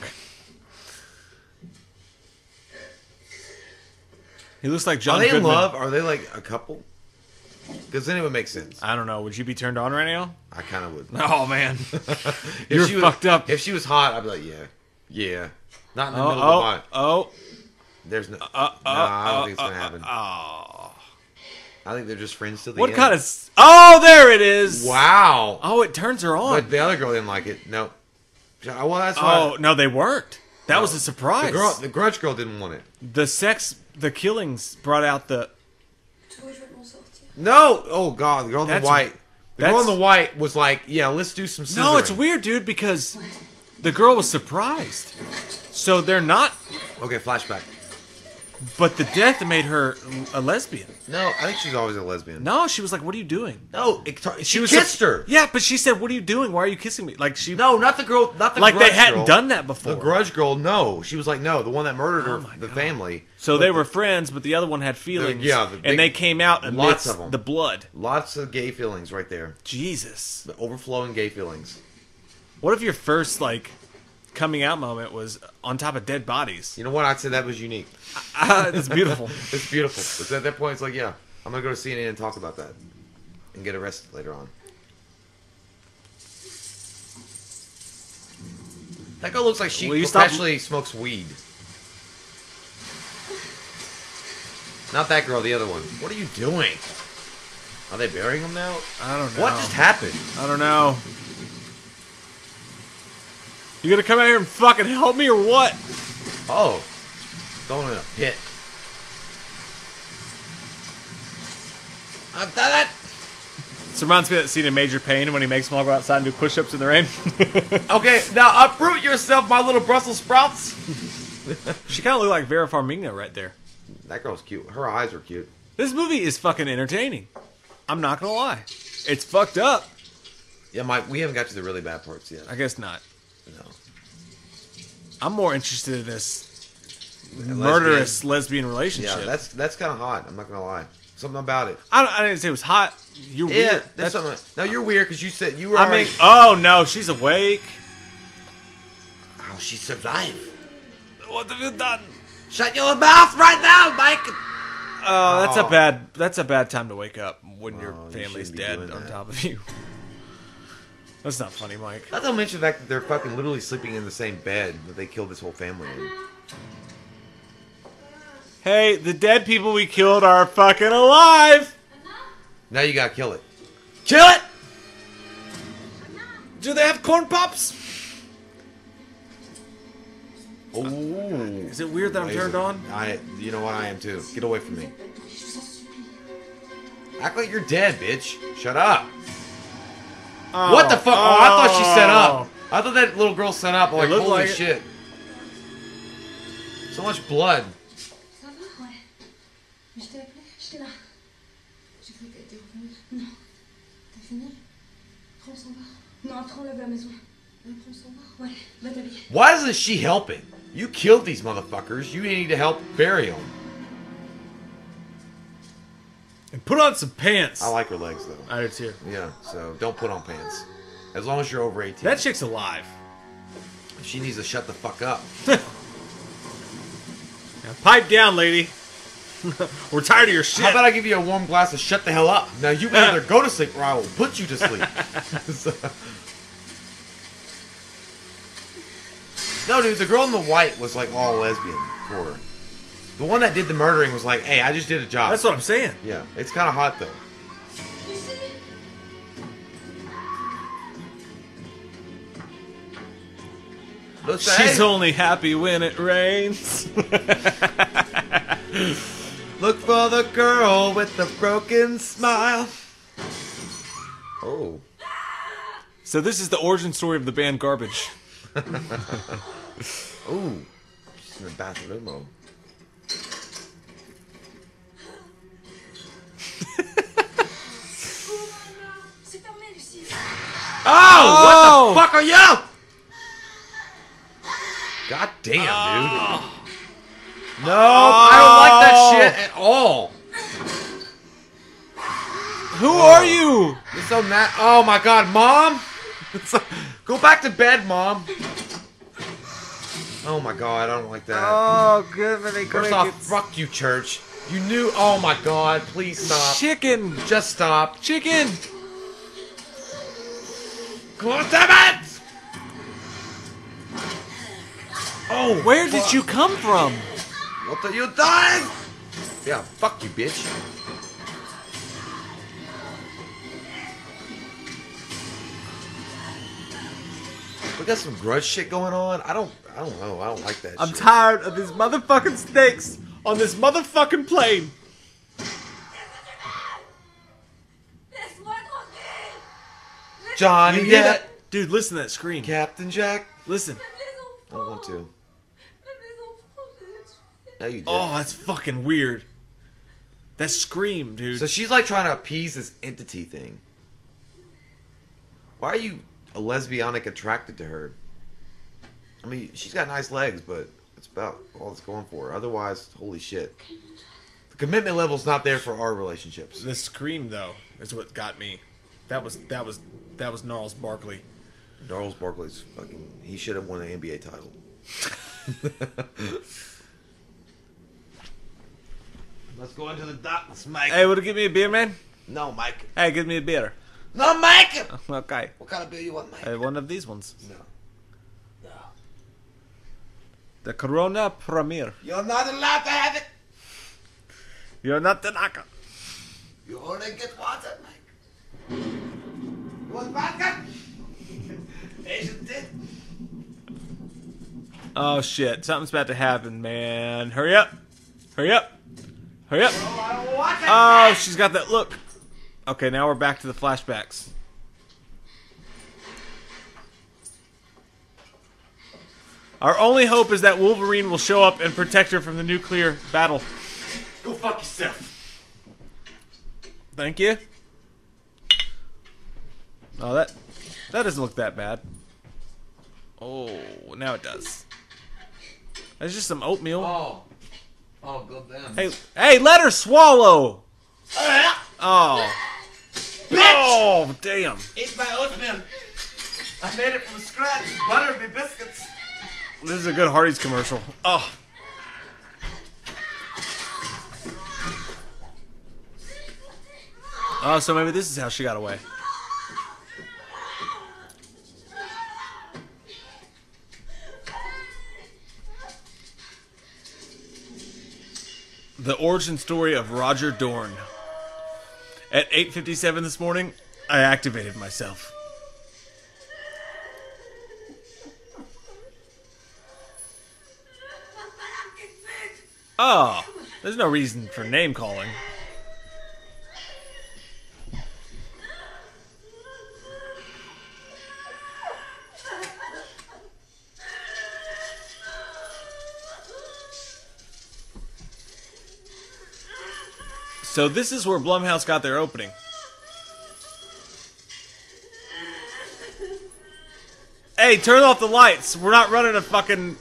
He looks like John Are they in Goodman. love? Are they like a couple? Because then it would make sense. I don't know. Would you be turned on right now? I kind of would. Oh man, If you're she was- fucked up. If she was hot, I'd be like, yeah, yeah. Not in the Oh, middle of the oh, body. oh, There's no. uh, no, I don't uh, think it's gonna uh, happen. Oh, I think they're just friends till the what end. kind of? s- Oh, there it is. Wow. Oh, it turns her on. But the other girl didn't like it. No. Well, that's Oh why. no, they weren't. That was a The surprise. girl, the grudge girl didn't want it. The sex, the killings brought out the. Toi, je vais m'en sortir. No. Oh God, the girl in the That's- white. The girl in that's- the white was like, yeah, let's do some. No, it's scissoring. weird, dude, because the girl was surprised. So they're not. Okay, flashback. But the death made her a lesbian. No, I think she's always a lesbian. No, she was like, "What are you doing?" No, it, she, She was kissed her. Yeah, but she said, "What are you doing? Why are you kissing me?" Like she. No, not the girl. Not the like grudge they hadn't girl. done that before. The grudge girl. No, she was like, no, the one that murdered her, Oh my the God. family. So But they were friends, but the other one had feelings. yeah, the big- and they came out lots amidst of 'em. the blood. Lots of gay feelings right there. Jesus. The overflowing gay feelings. What if your first like coming out moment was on top of dead bodies? You know what? I'd say that was unique. It's beautiful. It's beautiful. But at that point, it's like, yeah, I'm gonna go to C N N and talk about that, and get arrested later on. That girl looks like she Will you stop- perpetually smokes weed. Not that girl, the other one. What are you doing? Are they burying him now? I don't know. What just happened? I don't know. You gonna come out here and fucking help me or what? Oh, thrown in a pit. I've done it. This reminds me of that scene in Major Pain when he makes them all go outside and do push-ups in the rain. Okay, now uproot yourself, my little Brussels sprouts. She kind of looked like Vera Farmiga right there. That girl's cute. Her eyes are cute. This movie is fucking entertaining. I'm not gonna lie. It's fucked up. Yeah, Mike, we haven't got to the really bad parts yet. I guess not. No. I'm more interested in this murderous lesbian relationship. Yeah, that's that's kind of hot. I'm not gonna lie. Something about it. I, don't, I didn't say it was hot. You're Yeah, weird. that's, something. No, you're weird because you said you were. I already, mean, oh no, she's awake. how she survived. What have you done? Shut your mouth right now, Mike. Oh, that's Oh. a bad. That's a bad time to wake up when your Oh, you family's shouldn't be dead doing on that. top of you. That's not funny, Mike. Not to mention the fact that they're fucking literally sleeping in the same bed that they killed this whole family in. Hey, the dead people we killed are fucking alive. Now you gotta kill it. Kill it. Do they have corn pops? Oh, Is it weird that I'm turned on? I. You know what? I am too. Get away from me. Act like you're dead, bitch. Shut up. Oh, What the fuck? Oh, I thought she set oh. up. I thought that little girl set up. I'm like, looked holy like it. shit. So much blood. Ça va? Ouais. Mais je t'ai appelé, j'étais là. J'ai cru que t'étais revenu. Non. T'as fini? Après, on s'en va. Non, après, on lève la maison. Après, on s'en va. Ouais, va t'habiller. Why isn't she helping? You killed these motherfuckers. You need to help bury them. And put on some pants. I like her legs though. I do too. Yeah, so don't put on pants. As long as you're over eighteen. That chick's alive. She needs to shut the fuck up. Now pipe down, lady. We're tired of your shit. How about I give you a warm glass of shut the hell up? Now you either go to sleep or I will put you to sleep. So- No, dude, the girl in the white was like all lesbian for her. The one that did the murdering was like, hey, I just did a job. That's what I'm saying. Yeah, it's kind of hot though. Let's say, She's only happy when it rains. look for the girl with the broken smile. Oh. So this is the origin story of the band Garbage. Ooh. She's in the bathroom limo. C'est fermé, Lucie. Oh, Oh! what the fuck are you? God damn, dude. No, I don't like that shit at all. Who are you? It's so mad. Oh my god, mom. It's like- go back to bed, mom. Oh my god, I don't like that. Oh, good. First off, fuck you, church. You knew. Oh my god, please stop. Chicken. Just stop. Chicken. God damn it! Oh, Where did you come from? what are you doing? Yeah, fuck you, bitch. We got some grudge shit going on. I don't, I don't know. I don't like that. I'm shit. tired of these motherfucking steaks on this motherfucking plane. Laisse-moi tranquille. Johnny You hear Depp, that? Dude, listen to that scream. Captain Jack. Listen. Les I don't want to. enfants. Les enfants, je les ai tués. No, you did. Oh, that's fucking weird. That scream, dude. So she's like trying to appease this entity thing. Why are you a lesbianic attracted to her? I mean, she's got nice legs, but it's about all it's going for her. Otherwise, holy shit. The commitment level's not there for our relationships. The scream, though, is what got me. That was that was that was Gnarls Barkley. Gnarls Barkley's fucking. He should have won an N B A title. Let's go into the docks, Mike. Hey, would you give me a beer, man? No, Mike. Hey, give me a beer. No, Mike. Okay. What kind of beer you want, Mike? Uh, one of these ones. No. No. The Corona Premier. You're not allowed to have it. You're not the knocker. You only get water, Mike. You want vodka? Asian tit. Oh shit! Something's about to happen, man. Hurry up! Hurry up! Hurry up! Oh, I don't want it. Oh, she's got that look. Okay, now we're back to the flashbacks. Our only hope is that Wolverine will show up and protect her from the nuclear battle. Go fuck yourself. Thank you. Oh, that that doesn't look that bad. Oh, now it does. That's just some oatmeal. Oh. Oh, good then. Hey, hey, let her swallow. Oh. Bitch! Oh, damn. Eat my oatmeal. I made it from scratch. Butter me biscuits. This is a good Hardee's commercial. Oh. Oh, so maybe this is how she got away. The origin story of Roger Dorn. At eight fifty-seven this morning, I activated myself. Oh, there's no reason for name calling. So this is where Blumhouse got their opening. Hey, turn off the lights. We're not running a fucking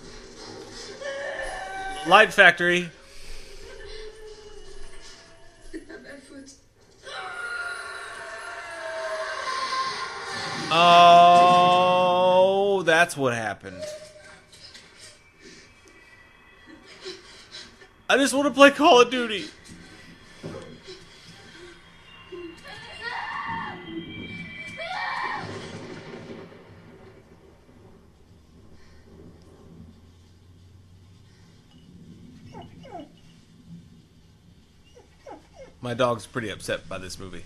light factory. Oh, that's what happened. I just want to play Call of Duty. My dog's pretty upset by this movie.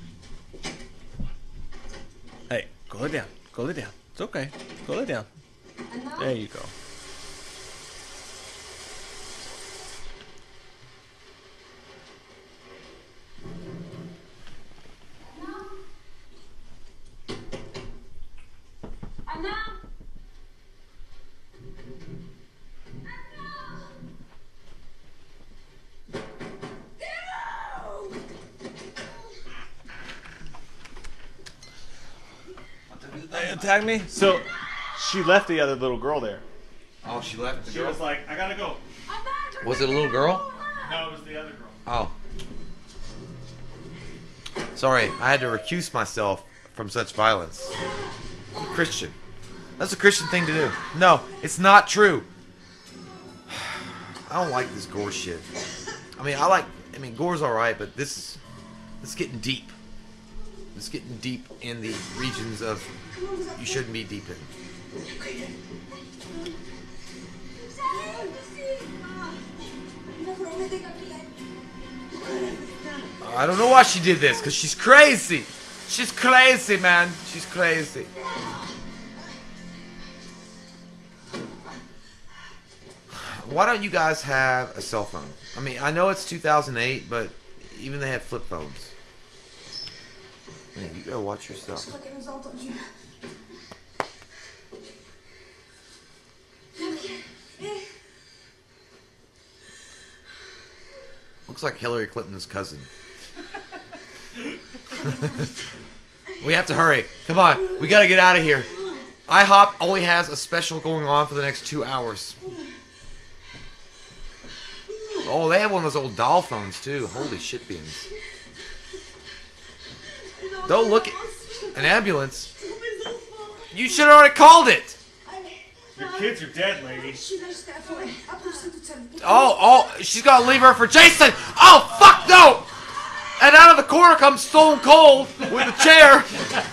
Hey, go lay down. Go lay down. It's okay. Go lay down. There you go. Tag me? So, she left the other little girl there. Oh, she left the She girl? was like, I gotta go. Was it a little girl? No, it was the other girl. Oh. Sorry, I had to recuse myself from such violence. I'm Christian. That's a Christian thing to do. No, it's not true. I don't like this gore shit. I mean, I like, I mean, gore's alright, but this is, it's getting deep. It's getting deep in the regions of you shouldn't be deep in. I don't know why she did this, because she's crazy. She's crazy, man. She's crazy. Why don't you guys have a cell phone? I mean, I know it's two thousand eight, but even they had flip phones. Man, you gotta watch yourself. Looks like Hillary Clinton's cousin. We have to hurry. Come on. We gotta get out of here. IHOP only has a special going on for the next two hours. Oh, they have one of those old doll phones, too. Holy shit beans. Don't look at... An ambulance? You should have already called it! Your kids are dead, lady. Oh, oh, she's gonna leave her for Jason! Oh, fuck no! And out of the corner comes Stone Cold with a chair.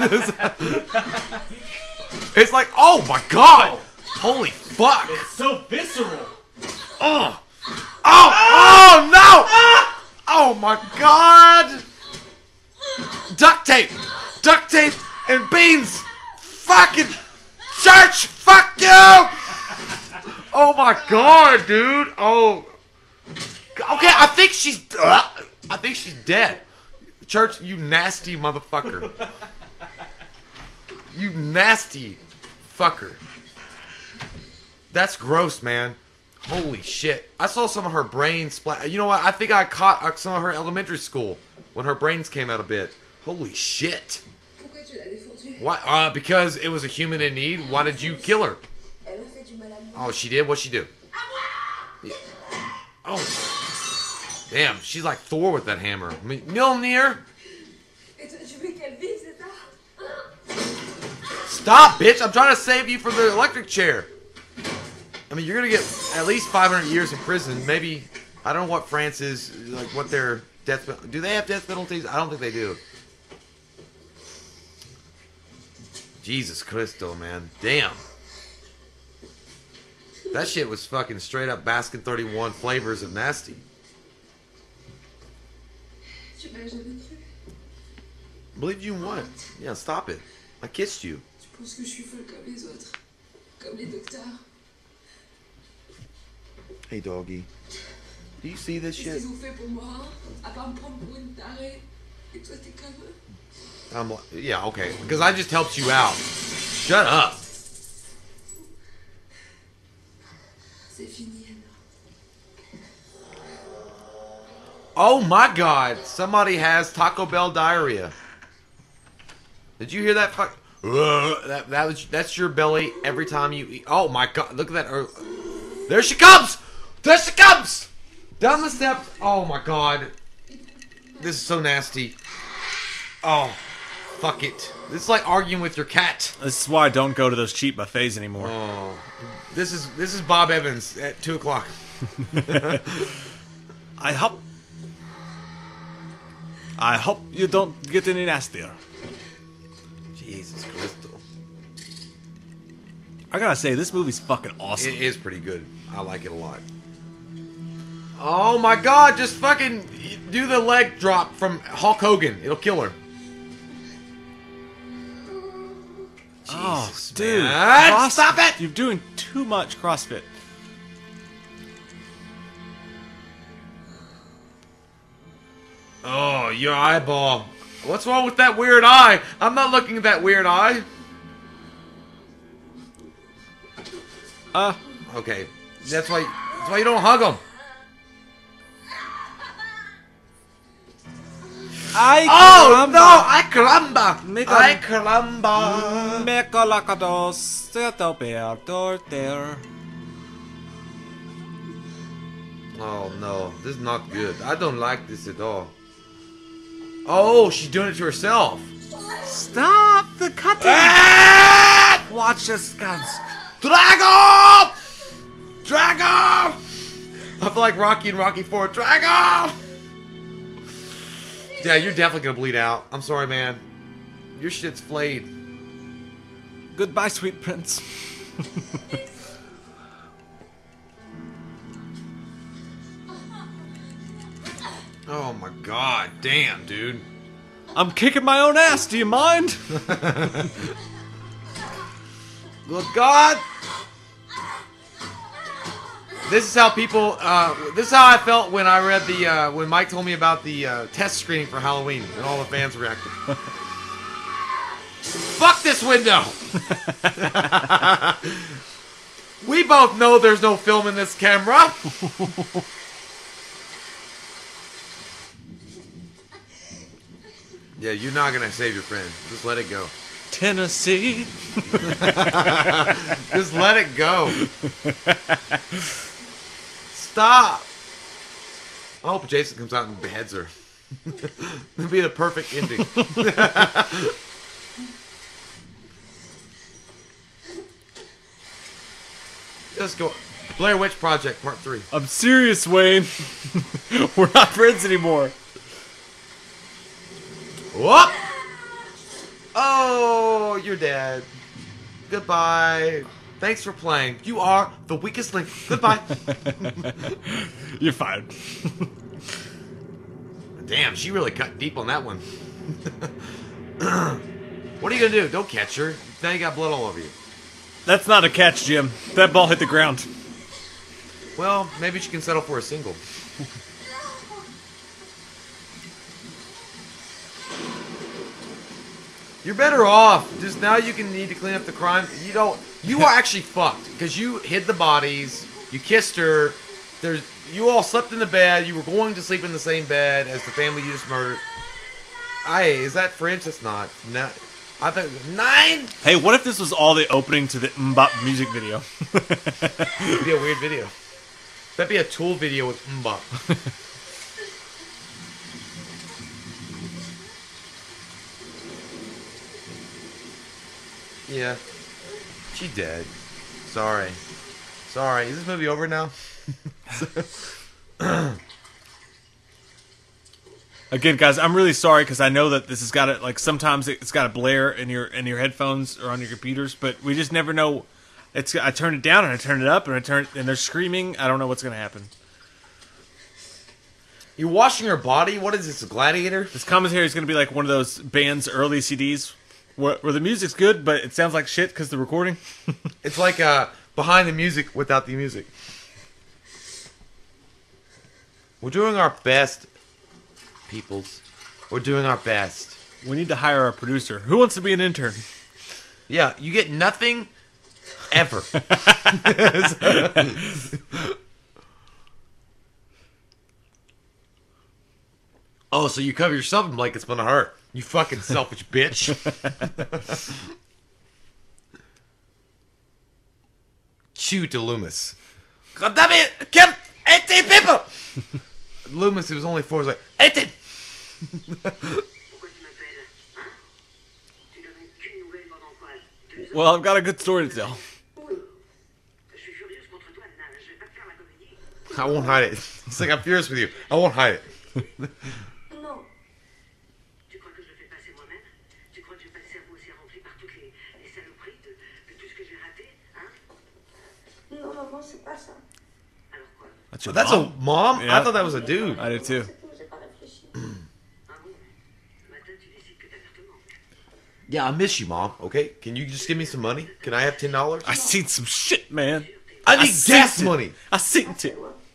It's like, oh my god! Holy fuck! It's so visceral. Oh! Oh! Oh no! Oh my god! Duct tape! Duct tape and beans! Fucking church! Fuck you! Oh my god, dude! Oh. Okay, I think she's. Uh, I think she's dead. Church, you nasty motherfucker. You nasty fucker. That's gross, man. Holy shit. I saw some of her brain splat. You know what? I think I caught some of her elementary school when her brains came out a bit. Holy shit. Why? Uh, because it was a human in need. Why did you kill her? Oh, she did? What'd she do? Yeah. Oh. Damn, she's like Thor with that hammer. I mean, Mjolnir. Stop, bitch. I'm trying to save you from the electric chair. I mean, you're going to get at least five hundred years in prison. Maybe, I don't know what France is, like what their death, do they have death penalties? I don't think they do. Jesus Christo, man. Damn. That shit was fucking straight up Baskin thirty-one flavors of nasty. Believe you what? Yeah, stop it. I kissed you. Hey, doggy. Do you see this shit? I'm like, yeah, okay. Because I just helped you out. Shut up. Oh my god. Somebody has Taco Bell diarrhea. Did you hear that? Fuck. Uh, that that was that's your belly every time you eat. Oh my god! Look at that. Uh, there she comes. There she comes. Down the steps. Oh my god. This is so nasty. Oh, fuck it. This is like arguing with your cat. This is why I don't go to those cheap buffets anymore. Oh, this is this is Bob Evans at two o'clock. I hope. I hope you don't get any nastier. Jesus Christ. I gotta say, this movie's fucking awesome. It is pretty good. I like it a lot. Oh my god, just fucking do the leg drop from Hulk Hogan. It'll kill her. Oh, Jesus, dude. man. Cross- Stop it! You're doing too much CrossFit. Oh, your eyeball. What's wrong with that weird eye? I'm not looking at that weird eye. Uh, Okay. That's why that's why you don't hug them. I Oh, no! Ay, caramba! Make Ay, a- caramba! Megalakados, Setoberdor there. Oh, no. This is not good. I don't like this at all. Oh, she's doing it to herself. Stop the cutting! Ah! Watch this, guns. Drago! Drago! I feel like Rocky and Rocky four. Drago! Yeah, you're definitely gonna bleed out. I'm sorry, man. Your shit's flayed. Goodbye, sweet prince. Oh my god, damn, dude. I'm kicking my own ass, do you mind? Good God! This is how people, uh, this is how I felt when I read the, uh, when Mike told me about the uh, test screening for Halloween, and all the fans reacted. Fuck this window! We both know there's no film in this camera. Yeah, you're not gonna save your friend. Just let it go. Tennessee. Just let it go. Stop. I hope Jason comes out and beheads her. It'd be the perfect ending. Let's go. Blair Witch Project Part three. I'm serious, Wayne. We're not friends anymore. Whoop! Oh, you're dead. Goodbye. Thanks for playing. You are the weakest link. Goodbye. You're fine. Damn, she really cut deep on that one. What are you gonna do? Don't catch her. Now you got blood all over you. That's not a catch, Jim. That ball hit the ground. Well, maybe she can settle for a single. You're better off. Just now you can need to clean up the crime. You don't. You are actually fucked because you hid the bodies. You kissed her. There's. You all slept in the bed. You were going to sleep in the same bed as the family you just murdered. Aye, is that French? It's not. No, I thought nine. Hey, what if this was all the opening to the Mbop music video? It'd be a weird video. That'd be a Tool video with Mbop. Yeah. She dead. Sorry. Sorry. Is this movie over now? Again, guys, I'm really sorry because I know that this has got to, like, sometimes it's got to blare in your in your headphones or on your computers, but we just never know. It's I turn it down and I turn it up and I turn and they're screaming. I don't know what's gonna happen. You're washing her body? What is this, a gladiator? This commentary is gonna be like one of those band's early C Ds where, where the music's good, but it sounds like shit because the recording. It's like uh, behind the music without the music. We're doing our best, peoples. We're doing our best. We need to hire a producer. Who wants to be an intern? Yeah, you get nothing ever. Oh, so you cover yourself in blankets gonna hurt. You fucking selfish bitch. Chew to Loomis. God damn it! Kill eighteen people! Loomis, it was only four, was like, eighteen! Pourquoi tu m'appelles? Hein? Tu donnes qu'une nouvelle pendant quoi? Deux ans? Well, I've got a good story to tell. Oui. Je suis furieuse contre toi, Nana. Je vais pas te faire la comédie. I won't hide it. It's like, I'm furious with you. I won't hide it. Non. Tu crois que je le fais passer moi-même? Tu crois que j'ai pas le cerveau aussi rempli par toutes les, les saloperies de, de tout ce que j'ai raté? Hein? Non, maman, c'est pas ça. Alors quoi? That's, your That's mom? a mom? Yeah. I thought that was a dude. I did too. C'est que j'ai pas réfléchi. Ah bon? Ce matin, tu décides que ta mère te manque. Yeah, I miss you, Mom. Okay? Can you just give me some money? Can I have ten dollars? I seen some shit, man. I need seen gas it. money. I seen it.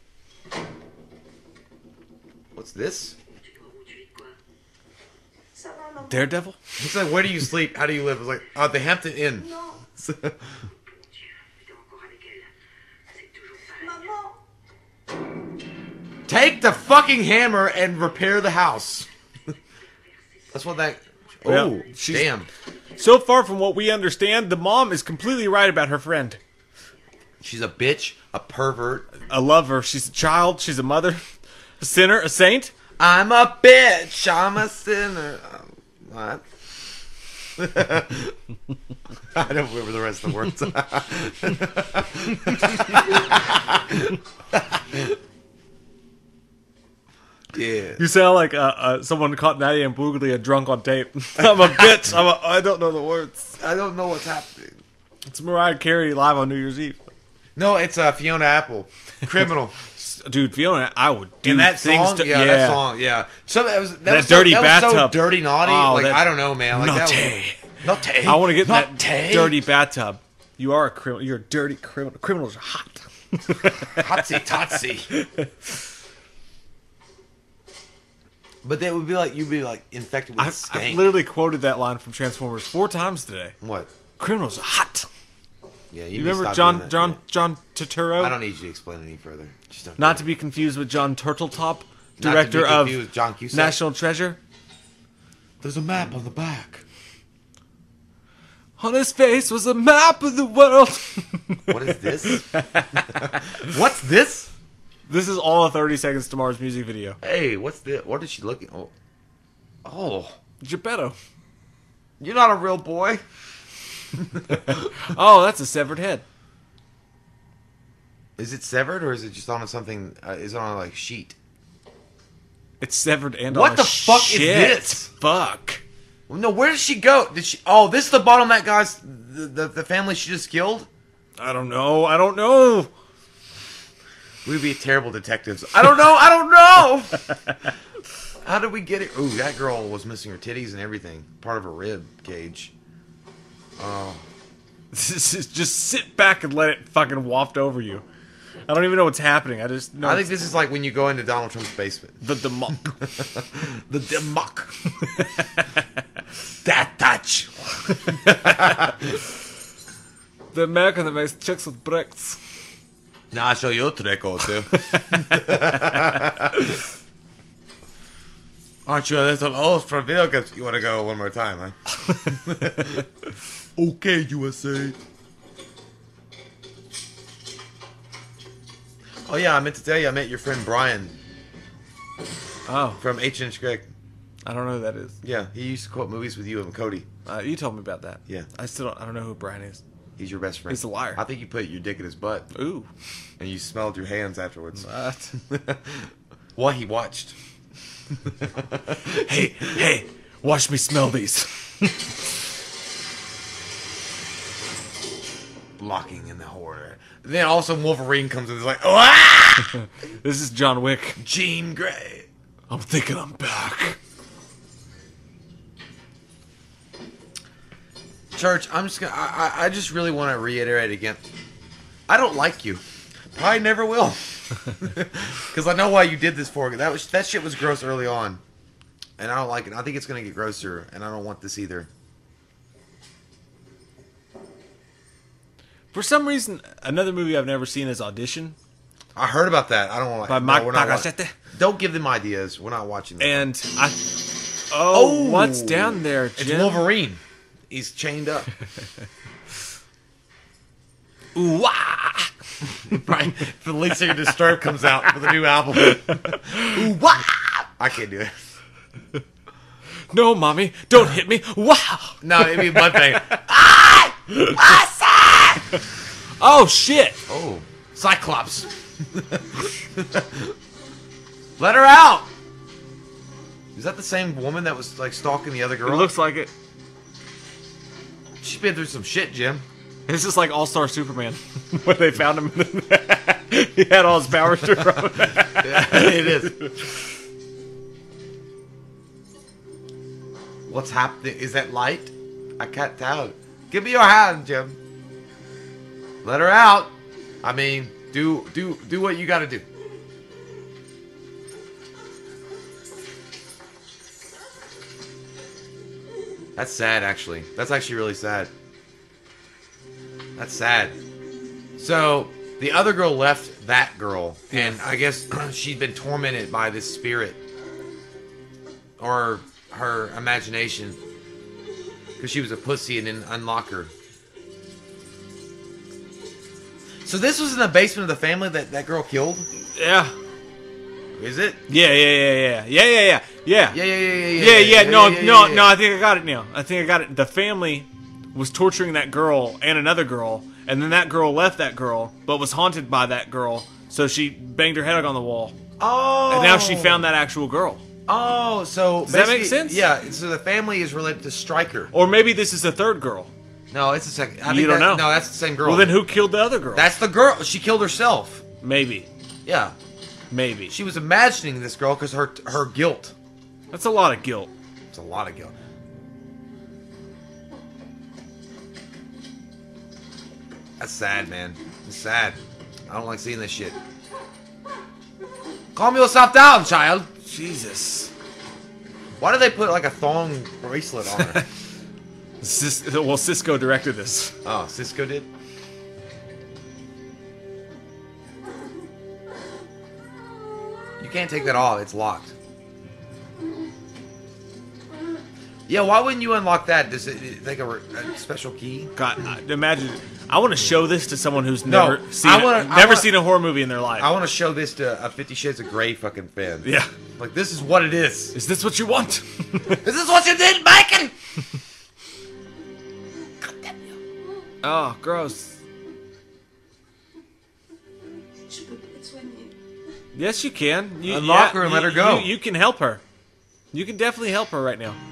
What's this? Tu dois où tu vis de quoi? Ça va, maman. Daredevil? He's like, where do you sleep? How do you live? I was like, oh, the Hampton Inn. Non. Mon Dieu, t'es encore avec elle. C'est toujours pareil. Maman. Take the fucking hammer and repair the house. That's what that... Yeah, Oh, she's- damn. So far from what we understand, the mom is completely right about her friend. She's a bitch, a pervert. A lover. She's a child. She's a mother. A sinner. A saint. I'm a bitch. I'm a sinner. Um, What? I don't remember the rest of the words. Yeah. You sound like uh, uh, someone caught Nadia and Boogly drunk on tape. I'm a bitch. I'm a, I don't know the words. I don't know what's happening. It's Mariah Carey live on New Year's Eve. No, it's uh, Fiona Apple. Criminal. Dude, Fiona, I would do And that things song, to... yeah, that song, yeah. So that was that, That was so, dirty that was so bathtub. dirty, naughty. Oh, like that- I don't know, man. Like that Naughty. was, naughty. I want to get in that Naughty. dirty bathtub. You are a criminal. You're a dirty criminal. Criminals are hot. Hotsy totsy. But that would be like you'd be like infected with I, I stank. literally quoted that line from Transformers four times today. What? Criminals are hot. Yeah, You need to remember stop John doing that. John Yeah. John Turturro? I don't need you to explain any further. Just don't. Not do to be confused with John Turtletop, Not to be director of confused with John Cusack. National Treasure. There's a map on the back. On his face was a map of the world. What is this? What's this? This is all a thirty Seconds to Mars music video. Hey, what's this? What is she looking? Oh, oh, Geppetto. you're not a real boy. Oh, that's a severed head. Is it severed or is it just on something? Uh, is it on like sheet? It's severed and What on the a fuck is shit. this? Fuck. No, where did she go? Did she? Oh, this is the bottleneck guys. The, the the family she just killed. I don't know. I don't know. We'd be terrible detectives. I don't know. I don't know. How did we get it? Ooh, that girl was missing her titties and everything. Part of her rib cage. Oh. This is- Just sit back and let it fucking waft over you. I don't even know what's happening. I just know I think this is like when you go into Donald Trump's basement. the demok. The demok. That touch. The American that makes chicks with bricks. Now I'll show you a trick or two. Aren't you a little old for video games? You want to go one more time, huh? Okay, U S A. Oh yeah, I meant to tell you, I met your friend Brian Oh, from H N H Greg. I don't know who that is. Yeah, he used to quote movies with you and Cody. Uh, you told me about that. Yeah. I still don't. I don't know who Brian is. He's your best friend. He's a liar. I think you put your dick in his butt Ooh. and you smelled your hands afterwards. What? Well, he watched. Hey, hey, watch me smell these. Blocking in the horror. Then all of a sudden Wolverine comes in and is like, oh, ah! This is John Wick. Jean Grey. I'm thinking I'm back. Church, I'm just gonna. I, I I just really want to reiterate again. I don't like you. Probably never will. Because I know why you did this for me. That was that shit was gross early on, and I don't like it. I think it's gonna get grosser, and I don't want this either. For some reason, another movie I've never seen is Audition I heard about that. I don't want by no, Mike we're not wa- Takashite. Don't give them ideas. We're not watching that. And I. Oh, Oh, what's down there, It's Jim? Wolverine. He's chained up. Ooh, wah! Right. The lead singer Disturbed comes out with a new album. Ooh, wah! I can't do it. No, mommy, don't hit me. Wow. No, it'd be one thing. Oh shit. Oh, Cyclops. Let her out. Is that the same woman that was like stalking the other It girl? looks like it. She's been through some shit, Jim. It's just like All Star Superman when they found him. He had all his powers to run. Yeah, it is. What's happening? Is that light? I can't tell. Give me your hand, Jim. Let her out. I mean, do do do what you got to do. That's sad, actually. That's actually really sad. That's sad. So, the other girl left that girl, and I guess she'd been tormented by this spirit. Or her imagination. Because she was a pussy and didn't unlock her. So this was in the basement of the family that that girl killed? Yeah. Is it? Yeah, yeah, yeah, yeah, yeah, yeah, yeah, yeah, Yeah, yeah, yeah, yeah, yeah, yeah. No, yeah, no, yeah. no. I think I got it now. I think I got it. The family was torturing that girl and another girl, and then that girl left that girl, but was haunted by that girl. So she banged her head on the wall, Oh. and now she found that actual girl. Oh, so Does that make basically- sense? Yeah. So the family is related to Stryker. Or maybe this is the third girl. No, it's the second. I You think don't that- know. No, that's the same girl. Well, then who killed the other girl? That's the girl. She killed herself. Maybe, Yeah. maybe. She was imagining this girl because her her guilt. That's a lot of guilt. It's a lot of guilt. That's sad, man. It's sad. I don't like seeing this shit. Calm yourself down, child. Jesus. Why did they put like a thong bracelet on her? Cis- well, Cisco directed this. Oh, Cisco did? You can't take that off. It's locked. Yeah, why wouldn't you unlock that? Does it like a, a special key? God, I- imagine. I want to show this to someone who's No, never seen I it- wanna- I never wanna- seen a horror movie in their life. I want to show this to a Fifty Shades of Grey fucking fan. Yeah. Like, this is what it is. Is this what you want? This is what you did, bacon! Oh, gross. Je peux pas te soigner. Yes, you can. You, Unlock her and you- let her go. You, you can help her. You can definitely help her right now.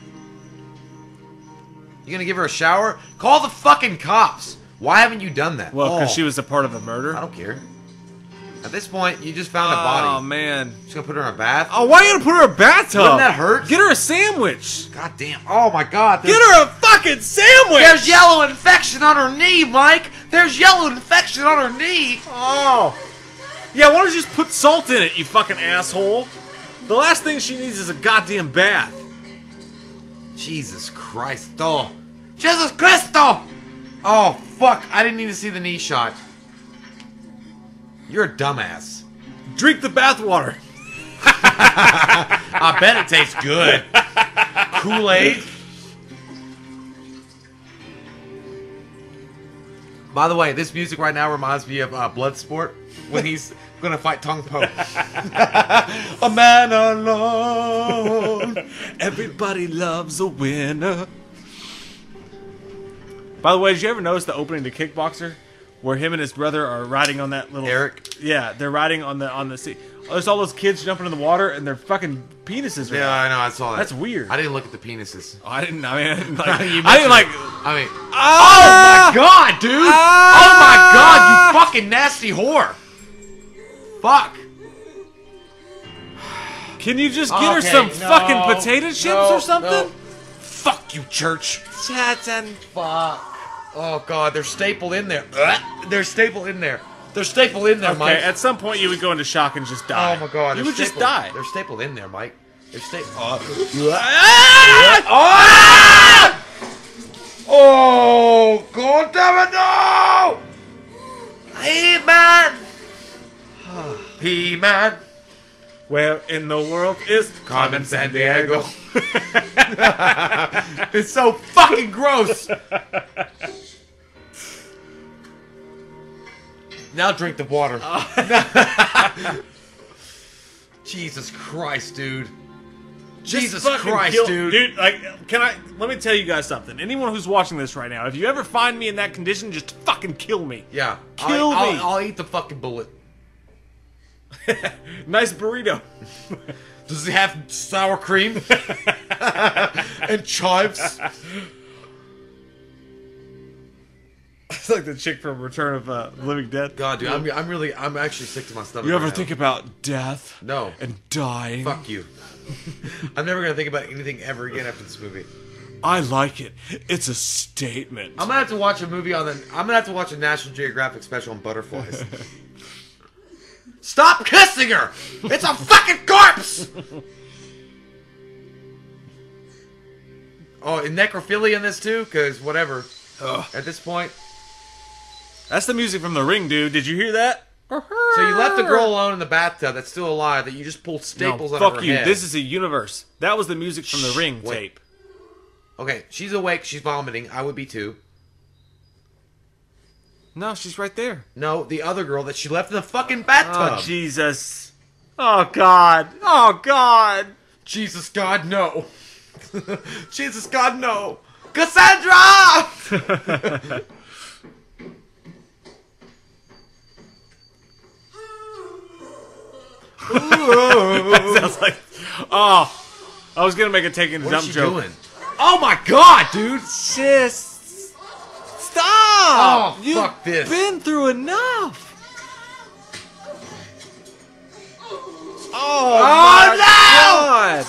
You gonna give her a shower? Call the fucking cops! Why haven't you done that? Well, because Oh, she was a part of the murder. I don't care. At this point, you just found a body. Oh man. Just gonna put her in a bath? Oh, why are you gonna put her in a bathtub? Wouldn't that hurt? Get her a sandwich. God damn. Oh my god. Get her a fucking sandwich. There's yellow infection on her knee, Mike! There's yellow infection on her knee! Oh. Yeah, why don't you just put salt in it, you fucking asshole? The last thing she needs is a goddamn bath. Jesus Christo! Jesus Christo! Oh, fuck. I didn't need to see the knee shot. You're a dumbass. Drink the bathwater. I bet it tastes good. Kool-Aid. By the way, this music right now reminds me of uh, Bloodsport when he's gonna fight Tong Po. A man alone. Everybody loves a winner. By the way, did you ever notice the opening to Kickboxer, where him and his brother are riding on that little Eric? Yeah, they're riding on the on the sea. Oh, there's all those kids jumping in the water, and their fucking penises are. Yeah, I know. I saw that. That's weird. I didn't look at the penises. Oh, I didn't. I mean, I didn't like. You I didn't like. I mean, Ah! oh my god, dude! Ah! Oh my god, you fucking nasty whore! Fuck! Can you just get her Okay, some no, fucking potato chips no, or something? no. Fuck you, church! Fuck! Oh god, they're stapled in there. Ugh. They're stapled in there. They're stapled in there, Okay, Mike. at some point you would go into shock and just die. Oh my god, you they're would just stapled- die. They're stapled in there, Mike. They're stapled. Ah! Ah! Oh, god damn it, no! He-Man! He-Man! Where in the world is Carmen San Diego. It's so fucking gross. Now drink the water. Jesus Christ, dude. Jesus fucking Christ, kill- dude. Dude, like, can I? Let me tell you guys something. Anyone who's watching this right now, if you ever find me in that condition, just fucking kill me. Yeah. Kill I'll, me. I'll, I'll eat the fucking bullet. Nice burrito. Does it have sour cream? And chives? It's like the chick from Return of uh, the Living Dead. God, dude, I'm, I'm really, I'm actually sick to my stomach. You ever right now. think about death No. and dying? Fuck you. I'm never gonna think about anything ever again after this movie. I like it. It's a statement. I'm gonna have to watch a movie on the. I'm gonna have to watch a National Geographic special on butterflies. Stop kissing her! It's a fucking corpse! Oh, and necrophilia in this too? Because whatever. Ugh. At this point. That's the music from The Ring, dude. Did you hear that? So you left the girl alone in the bathtub that's still alive that you just pulled staples no, out of fuck her you. head. This is a universe. That was the music from The Shh, Ring wait. tape. Okay, she's awake, she's vomiting. I would be too. No, she's right there. No, the other girl that she left in the fucking bathtub. Oh, Jesus. Oh, God. Oh, God. Jesus God, no. Jesus God, no. Cassandra! Sounds like. Oh. I was going to make a take and What dump is she joke. doing? Oh my God, dude! Just. Stop! Oh, You've fuck this. been through enough. Oh, Oh, my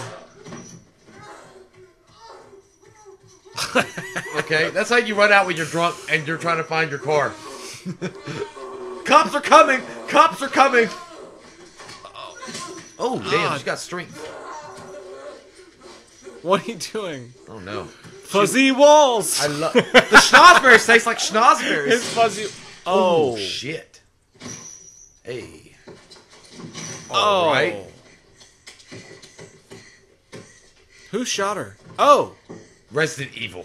God. Okay, that's how you run out when you're drunk and you're trying to find your car. Cops are coming! Cops are coming! Oh, damn, God. she's got strength. What are you doing? Oh, no. Fuzzy walls. I love... The schnozberries taste like schnozberries. His fuzzy. Oh, Oh. shit. Hey. Oh. All right. Who shot her? Oh. Resident Evil.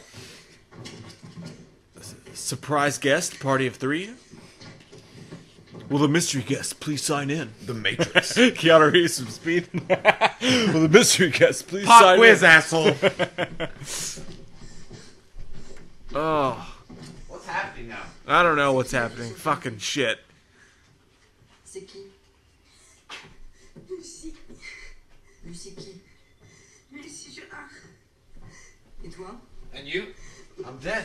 Surprise guest, party of three. Will the mystery guest please sign in? The Matrix. Keanu Reeves from Speed. Will the mystery guest please Pop sign quiz, in? asshole. Oh, What's happening now? I don't know what's happening. Fucking shit. C'est qui? Lucie, Lucie qui? Lucie Gérard. Et toi? And you? I'm dead.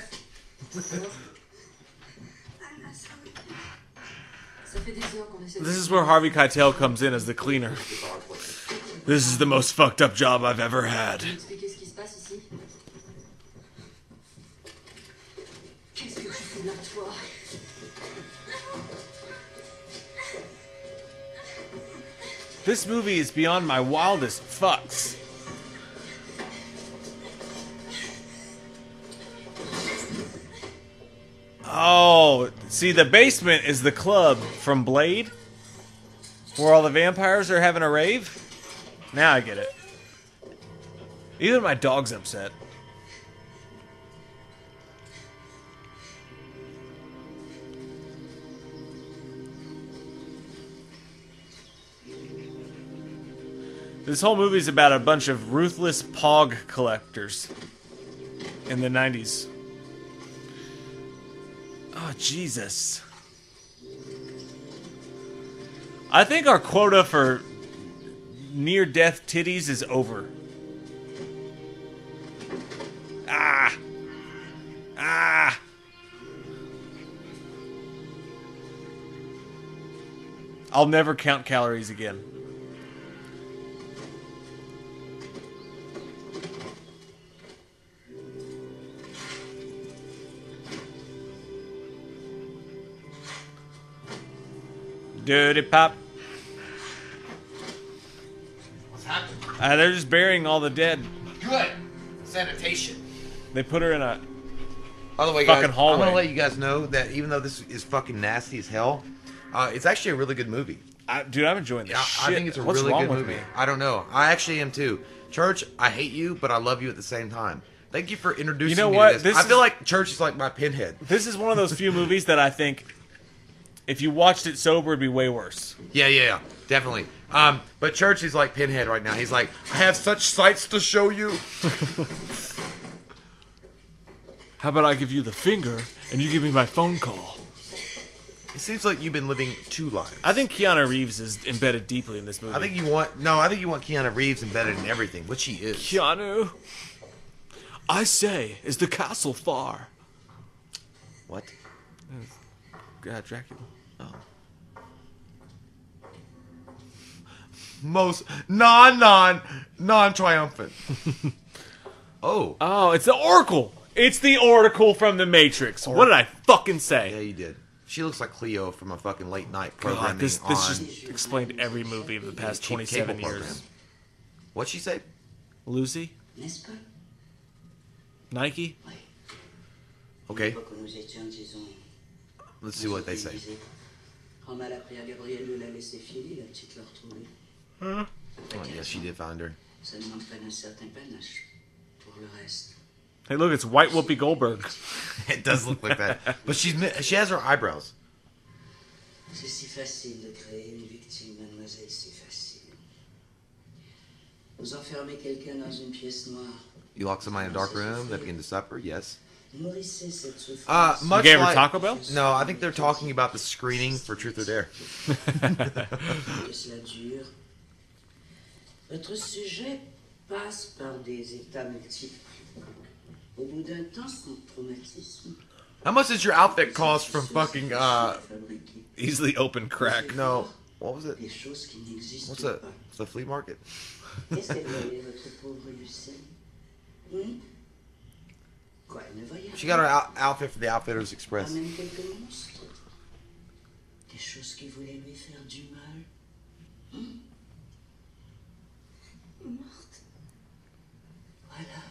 Anna Saoui. Ça fait des heures qu'on essaie de... This is where Harvey Keitel comes in as the cleaner. This is the most fucked up job I've ever had. Tu peux expliquer ce qui se passe ici? Qu'est-ce que tu fais là, toi? This movie is beyond my wildest fucks. Oh, see, the basement is the club from Blade, where all the vampires are having a rave. Now I get it. Even my dog's upset. This whole movie is about a bunch of ruthless Pog collectors in the nineties. Oh, Jesus. I think our quota for near-death titties is over. Ah. Ah. I'll never count calories again. Dirty pop. What's happening? Uh, they're just burying all the dead. Good. Sanitation. They put her in a... By the way, Fucking guys, I'm hallway. gonna let you guys know that even though this is fucking nasty as hell, uh, it's actually a really good movie. I, dude, I'm enjoying this Yeah, shit. I think it's a What's really wrong good with movie. me? I don't know. I actually am too. Church, I hate you, but I love you at the same time. Thank you for introducing You know me what? to this. This I feel is- like Church is like my pinhead. This is one of those few movies that I think if you watched it sober, it'd be way worse. Yeah, yeah, yeah, definitely. Um, but Church is like pinhead right now. He's like, I have such sights to show you. How about I give you the finger and you give me my phone call? It seems like you've been living two lives. I think Keanu Reeves is embedded deeply in this movie. I think you want no. I think you want Keanu Reeves embedded in everything, which he is. Keanu, I say, is the castle far? What? Uh, Dracula. Oh. Most non non non triumphant. Oh. Oh, it's the Oracle. It's the Oracle from the Matrix. What did I fucking say? Yeah, you did. She looks like Cleo from a fucking late night God, programming this on this just explained every movie of the past cheap twenty-seven cable years. program. What'd she say? Lucy, N'est-ce pas? Nike. Okay, L'époque où nous étions, disons, let's see what they say. quand mal appris à Gabriel nous l'a laissé filer, la petite l'a retrouvée. Oh, yes, she did find her. Ça demande pas d'un certain panache pour le reste. Hey, look, it's White Whoopi Goldberg. It does look like that, but she's she has her eyebrows. C'est si facile de créer une victime, mademoiselle, si facile. Vous enfermez quelqu'un dans une pièce noire. You lock somebody in a dark room, they begin to suffer. Yes. Nourrissez cette souffrance. Uh, much You gave her like, Taco Bell? No, I think they're talking about the screening for Truth or Dare. Que cela dure. Votre sujet passe par des états multiples. Au bout d'un temps, son traumatisme How much does your outfit cost from fucking uh fabriquer Easily open crack. no? What was it? des choses qui n'existent What's that? pas. It's the flea market. Qu'est-ce qu'elle voyait, votre pauvre Lucille? Hmm? Quoi, elle ne voyait She rien? got her out- outfit for the Outfitters Pas Express. même quelques monstres. Des choses qui voulaient lui faire du mal. Hmm? Morte. Voilà.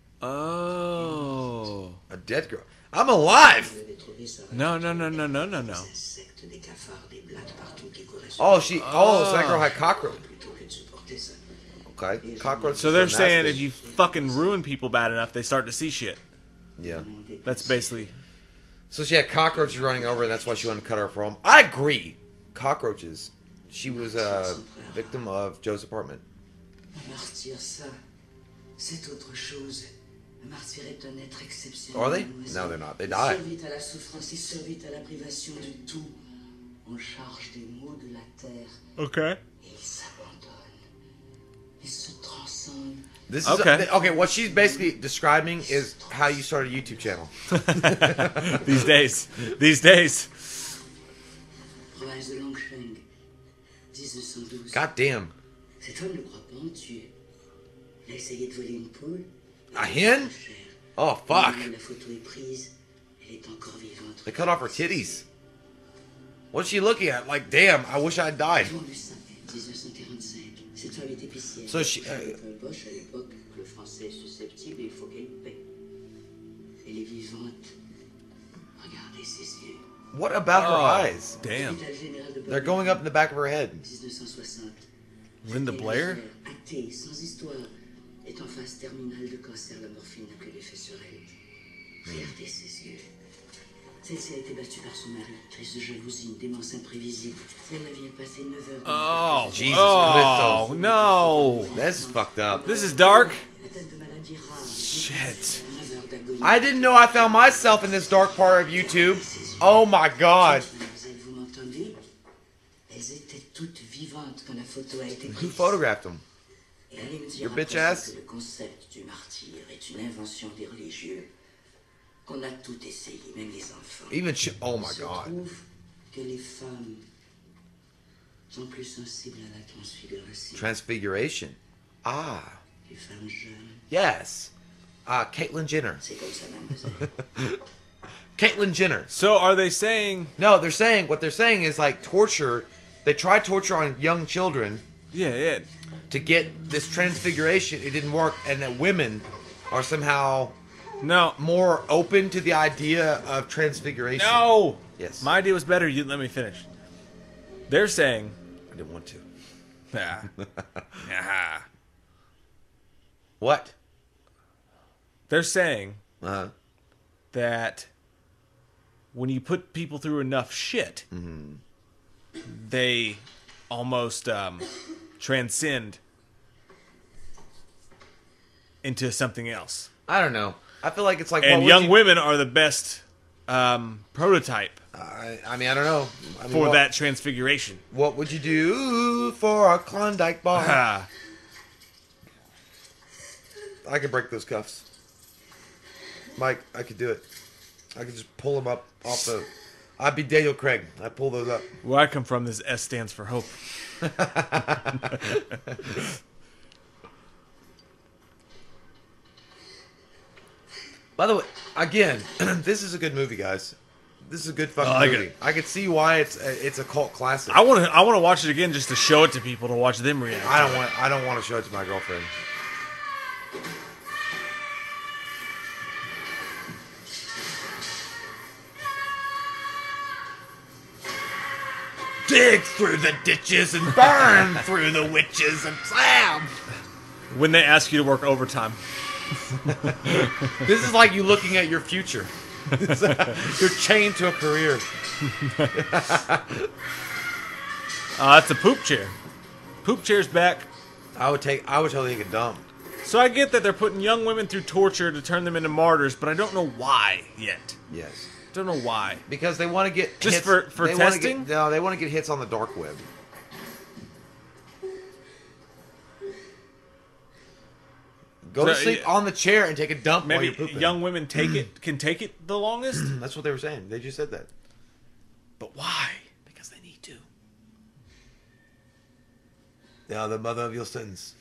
Oh. A dead girl. I'm alive. Vous avez trouvé ça. No, no, no, no, no, no, no. Des insectes, des cafards, des blattes partout qui couraient sur Oh, le she. Oh, so that girl had cockroach. plutôt que de supporter ça. Okay. Cockroaches. So they're are saying nasty. if you fucking ruin people bad enough, they start to see shit. Yeah. That's basically. So she had cockroaches running over, and that's why she wanted to cut her from. I agree. Cockroaches. She was a victim of Joe's apartment. Un martyr, ça, c'est autre chose. Un martyr est un être exceptionnel. Are they? mademoiselle. No, they're not. They Il die. survit à la souffrance, il survit à la privation de tout. On charge des maux de la terre Okay. et il s'abandonne. Il se transcende. This is Okay. okay. What she's basically describing is how you start a YouTube channel. These days. These days. Province de Langsheng, dix-neuf cent douze. God damn. Cet homme ne croit pas en tuer. Il a essayé de voler une poule. A hen? Oh fuck. La photo est prise. Elle est encore vivante. They cut off her titties. What's she looking at? Like, damn, I wish I had died. Vendu ça, dix-neuf cent quarante-cinq. Cette femme est épicière. So she- Avec un Bosch à l'époque, le français est susceptible et il faut qu'elle paie. Elle est vivante. Regardez ses yeux. What about her Oh, eyes? damn. Hôpital général de They're Bordeaux, going up in the back of her head. dix-neuf cent soixante. Linda Blair? Athée, sans histoire, est en phase terminale de cancer. La morphine n'a plus d'effet sur elle. Regardez ses yeux. Celle-ci a été battue par son mari, crise de jalousie, une démence imprévisible. Elle vient de passer neuf heures. Oh, Jesus oh Christos. no. This is fucked up. This is dark. Atteinte de maladie rare. Shit. neuf heures d'agonie. I didn't know I found myself in this dark part of YouTube. Oh my god. Mademoiselle, vous m'entendez? Elles étaient toutes vivantes quand la photo a été Who prise. photographed them? Et allez me dire Your après bitch ça ass? que le concept du martyr est une invention des religieux. Qu'on a tout essayé, même les enfants. Even sh- oh my Il se god. trouve que les femmes sont plus sensibles à la transfiguration. Transfiguration. Ah, Les femmes jeunes, yes. Uh, Caitlyn Jenner. c'est comme ça, mademoiselle. Caitlyn Jenner. So are they saying? No, they're saying what they're saying is like torture. They tried torture on young children Yeah, yeah. to get this transfiguration. It didn't work, and that women are somehow No. more open to the idea of transfiguration. No. Yes. My idea was better. You let me finish. They're saying. I didn't want to. Ah. Ah. What? They're saying Uh, that when you put people through enough shit, they almost um, transcend into something else. I don't know. I feel like it's like And what would young you- women are the best um, prototype I, I mean, I don't know. I mean, for what, that transfiguration. What would you do for a Klondike bar? Ah. I could break those cuffs. Mike, I could do it. I could just pull them up off the. I'd be Daniel Craig. I'd pull those up. Where I come from, this S stands for hope. By the way, again, this is a good movie, guys. This is a good fucking I like movie. it. I could see why it's a, it's a cult classic. I want to. I want to watch it again just to show it to people to watch them react. I don't want. I don't want to show it to my girlfriend. Dig through the ditches and burn through the witches and slam. When they ask you to work overtime. This is like you looking at your future. You're chained to a career. Uh, that's a poop chair. Poop chair's back. I would take. I would totally take a dump. So I get that they're putting young women through torture to turn them into martyrs, but I don't know why yet. Yes. Don't know why. Because they want to get Just hits- for- for they wanna testing? Get, no, they want to get hits on the dark web. Go to So, sleep yeah. on the chair and take a dump while Maybe you're pooping. young women take it can take it the longest, That's what they were saying. They just said that. but why? Because they need to. They are the mother of your sins.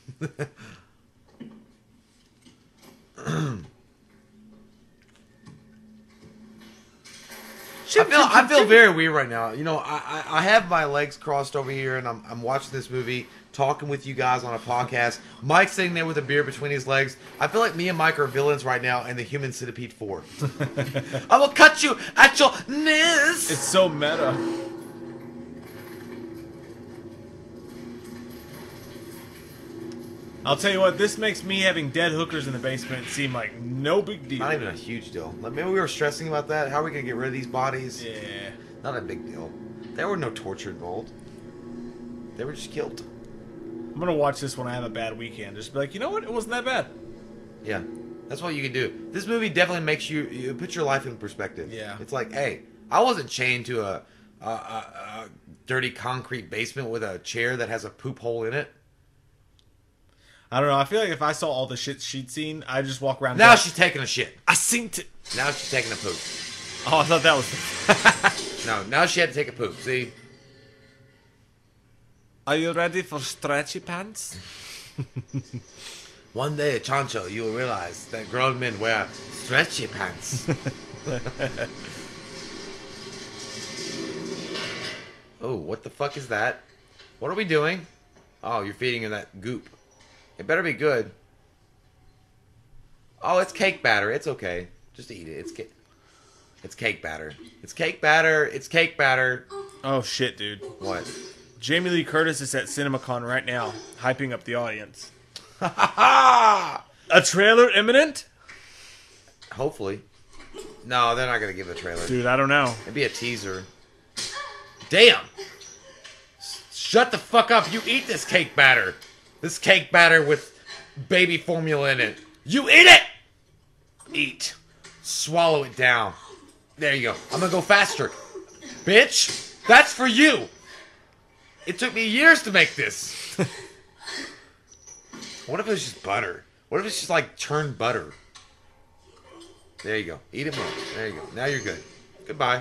I feel I feel very weird right now. You know, I, I, I have my legs crossed over here, and I'm I'm watching this movie, talking with you guys on a podcast. Mike's sitting there with a beer between his legs. I feel like me and Mike are villains right now in the Human Centipede four. I will cut you at your knees. It's so meta. I'll tell you what, this makes me having dead hookers in the basement seem like no big deal. Not even a huge deal. Like, maybe we were stressing about that. How are we gonna get rid of these bodies? Yeah. Not a big deal. There were no torture involved. They were just killed. I'm gonna watch this when I have a bad weekend. Just be like, you know what? It wasn't that bad. Yeah, that's what you can do. This movie definitely makes you, you put your life in perspective. Yeah. It's like, hey, I wasn't chained to a, a, a, a dirty concrete basement with a chair that has a poop hole in it. I don't know. I feel like if I saw all the shit she'd seen, I'd just walk around. Now going, she's taking a shit. I seen it. Now she's taking a poop. Oh, I thought that was. No, now she had to take a poop. See? Are you ready for stretchy pants? One day, Chancho, you will realize that grown men wear stretchy pants. Oh, what the fuck is that? What are we doing? Oh, you're feeding her that goop. It better be good. Oh, it's cake batter. It's okay. Just eat it. It's cake. It's cake batter. It's cake batter. It's cake batter. Oh shit, dude. What? Jamie Lee Curtis is at CinemaCon right now, hyping up the audience. Ha A trailer imminent? Hopefully. No, they're not gonna give a trailer. Dude, I don't know. It'd be a teaser. Damn! S- Shut the fuck up. You eat this cake batter. This cake batter with baby formula in it. You eat it! Eat. Swallow it down. There you go. I'm gonna go faster. Bitch! That's for you! It took me years to make this. What if it's just butter? What if it's just like churned butter? There you go. Eat it more. There you go. Now you're good. Goodbye.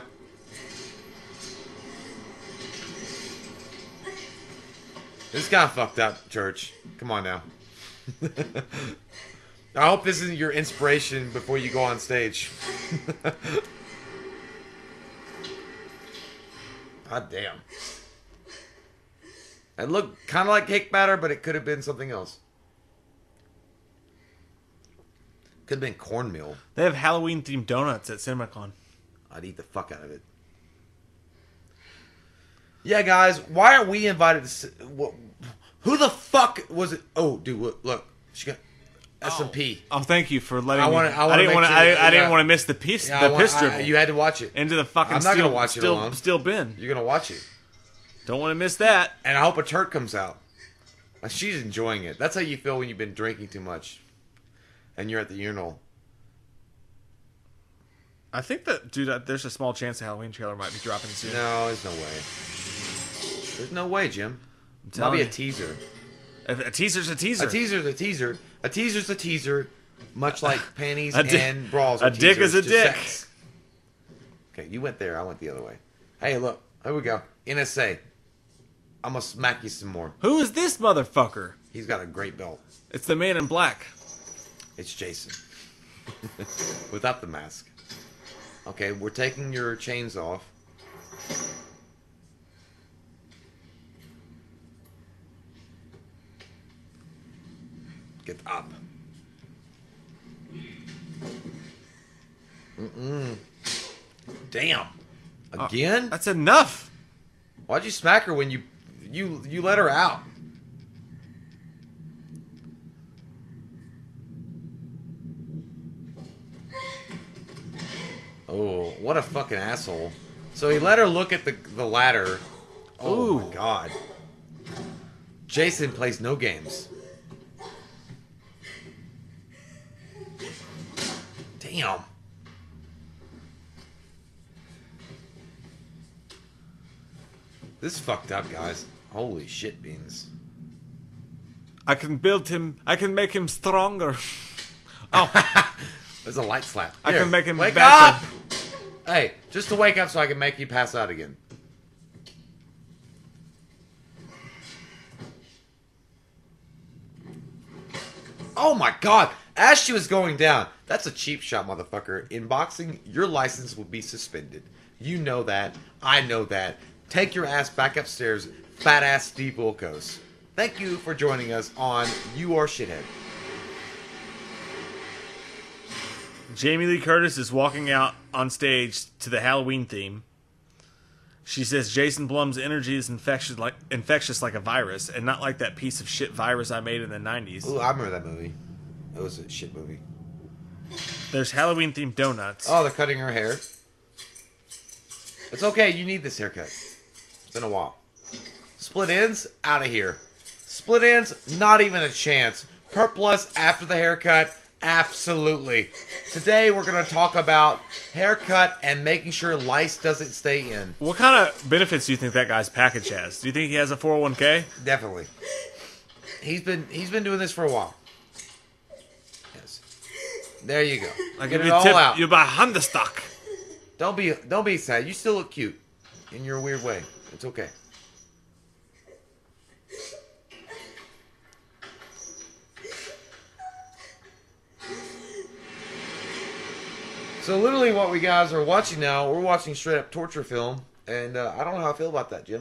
This is kind of fucked up, Church. Come on now. I hope this isn't your inspiration before you go on stage. God damn. It looked kind of like cake batter, but it could have been something else. Could have been cornmeal. They have Halloween-themed donuts at CinemaCon. I'd eat the fuck out of it. Yeah, guys, why are we invited to... si- wh- Who the fuck was it? Oh, dude, look. look. She got S and P. Oh, thank you for letting I me. wanna- I I, wanna didn't make want to. sure I, that- I didn't yeah. want to miss the piece. Yeah, I the want- piss I- dribble you had to watch it. into the fucking. I'm not steel, gonna watch it steel, alone. Steel bin. You're going to watch it. Don't want to miss that. And I hope a turd comes out. Like, she's enjoying it. That's how you feel when you've been drinking too much. And you're at the urinal. I think that, dude, uh, there's a small chance the Halloween trailer might be dropping soon. No, there's no way. There's no way, Jim. It might telling be a you. teaser. A, a teaser's a teaser. A teaser's a teaser. A teaser's a teaser. Much like panties A di- and bras are a dick teasers, is a just dick. sex. Okay, you went there. I went the other way. Hey, look. Here we go. N S A. I'm going to smack you some more. Who is this motherfucker? He's got a great belt. It's the man in black. It's Jason. Without the mask. Okay, we're taking your chains off. Get up. Mm-mm. Damn. Again? That's enough. Why'd you smack her when you you you let her out? Oh, what a fucking asshole. So he let her look at the the ladder. Oh Ooh. my god. Jason plays no games. Damn. This is fucked up, guys. Holy shit beans. I can build him. I can make him stronger. Oh, There's a light slap. I Here, can make him wake better. up. Hey, just to wake up so I can make you pass out again. Oh my god! As she was going down, that's a cheap shot, motherfucker. In boxing, your license will be suspended. You know that. I know that. Take your ass back upstairs, fat ass Steve Wilkos. Thank you for joining us on You Are Shithead. Jamie Lee Curtis is walking out on stage to the Halloween theme. She says Jason Blum's energy is infectious like infectious like a virus, and not like that piece of shit virus I made in the nineties. Ooh, I remember that movie. It was a shit movie. There's Halloween themed donuts. Oh, they're cutting her hair. It's okay. You need this haircut. It's been a while. Split ends, out of here. Split ends, not even a chance. Per plus after the haircut, absolutely. Today we're going to talk about haircut and making sure lice doesn't stay in. What kind of benefits do you think that guy's package has? Do you think he has a four oh one k? Definitely. He's been he's been doing this for a while. Yes. There you go. I Get give it you a all tip. out. You buy Honda stock. Don't be don't be sad. You still look cute in your weird way. It's okay. So literally what we guys are watching now, we're watching straight up torture film, and uh, I don't know how I feel about that, Jim.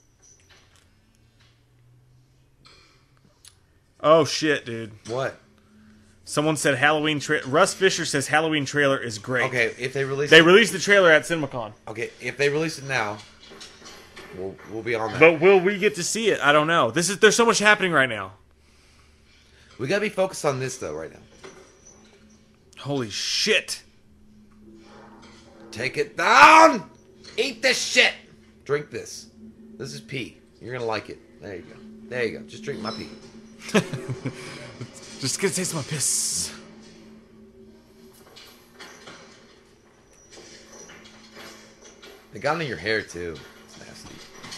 Oh shit, dude. What? Someone said Halloween tra- Russ Fisher says Halloween trailer is great. Okay, if they release They it, released the trailer at CinemaCon. okay, if they release it now, we'll we'll be on that. But will we get to see it? I don't know. This is there's so much happening right now. We gotta be focused on this though right now. Holy shit. Take it down! Eat this shit! Drink this. This is pee. You're gonna like it. There you go. There you go. Just drink my pee. Just gonna taste my piss. They got it in your hair too. It's nasty.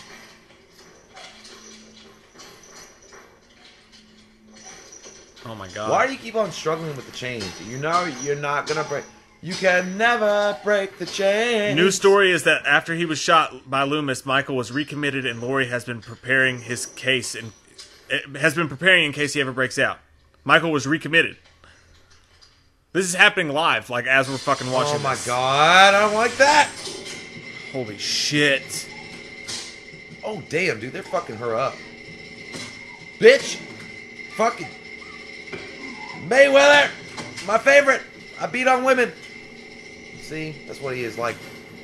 Oh my god. Why do you keep on struggling with the chains? You know you're not gonna break. You can never break the chains. News story is that after he was shot by Loomis, Michael was recommitted, and Laurie has been preparing his case and has been preparing in case he ever breaks out. Michael was recommitted. This is happening live, like as we're fucking watching. Oh my this. god! I don't like that. Holy shit! Oh damn, dude, they're fucking her up. Bitch, fucking Mayweather, my favorite. I beat on women. See, that's what he is like.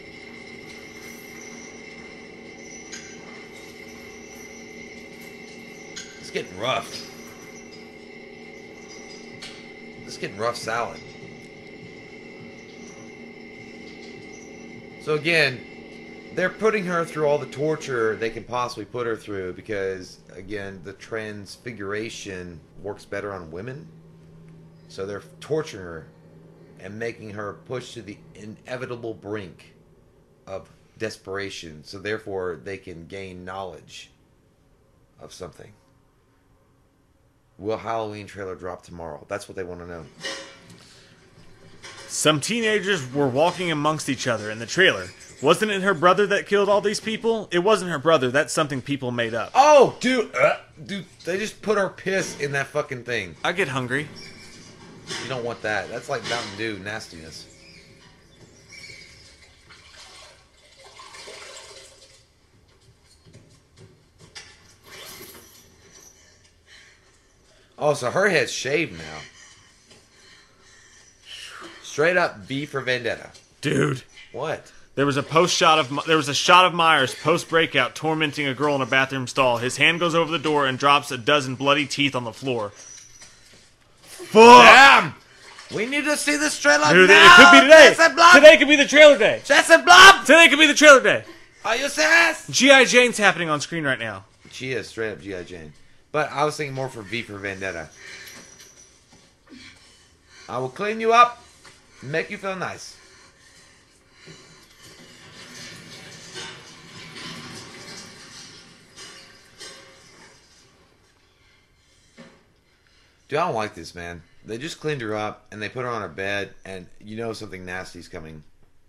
It's getting rough. It's getting rough salad. So again, they're putting her through all the torture they can possibly put her through because, again, the transfiguration works better on women. So they're torturing her and making her push to the inevitable brink of desperation. So therefore, they can gain knowledge of something. Will Halloween trailer drop tomorrow? That's what they want to know. Some teenagers were walking amongst each other in the trailer. Wasn't it her brother that killed all these people? It wasn't her brother. That's something people made up. Oh, dude. Uh, dude, they just put her piss in that fucking thing. I get hungry. You don't want that. That's like Mountain Dew nastiness. Oh, so her head's shaved now. Straight up V for Vendetta. Dude. What? There was a post shot of there was a shot of Myers post breakout tormenting a girl in a bathroom stall. His hand goes over the door and drops a dozen bloody teeth on the floor. Fuck! Damn! We need to see this trailer Dude, now! it could be today. Jesse Blum! Today could be the trailer day. Jesse Blum! Today could be the trailer day. Are you serious? G I. Jane's happening on screen right now. She is straight up G I. Jane. But I was thinking more for V for Vendetta. I will clean you up, make you feel nice. Dude, I don't like this, man. They just cleaned her up, and they put her on her bed, and you know something nasty's coming.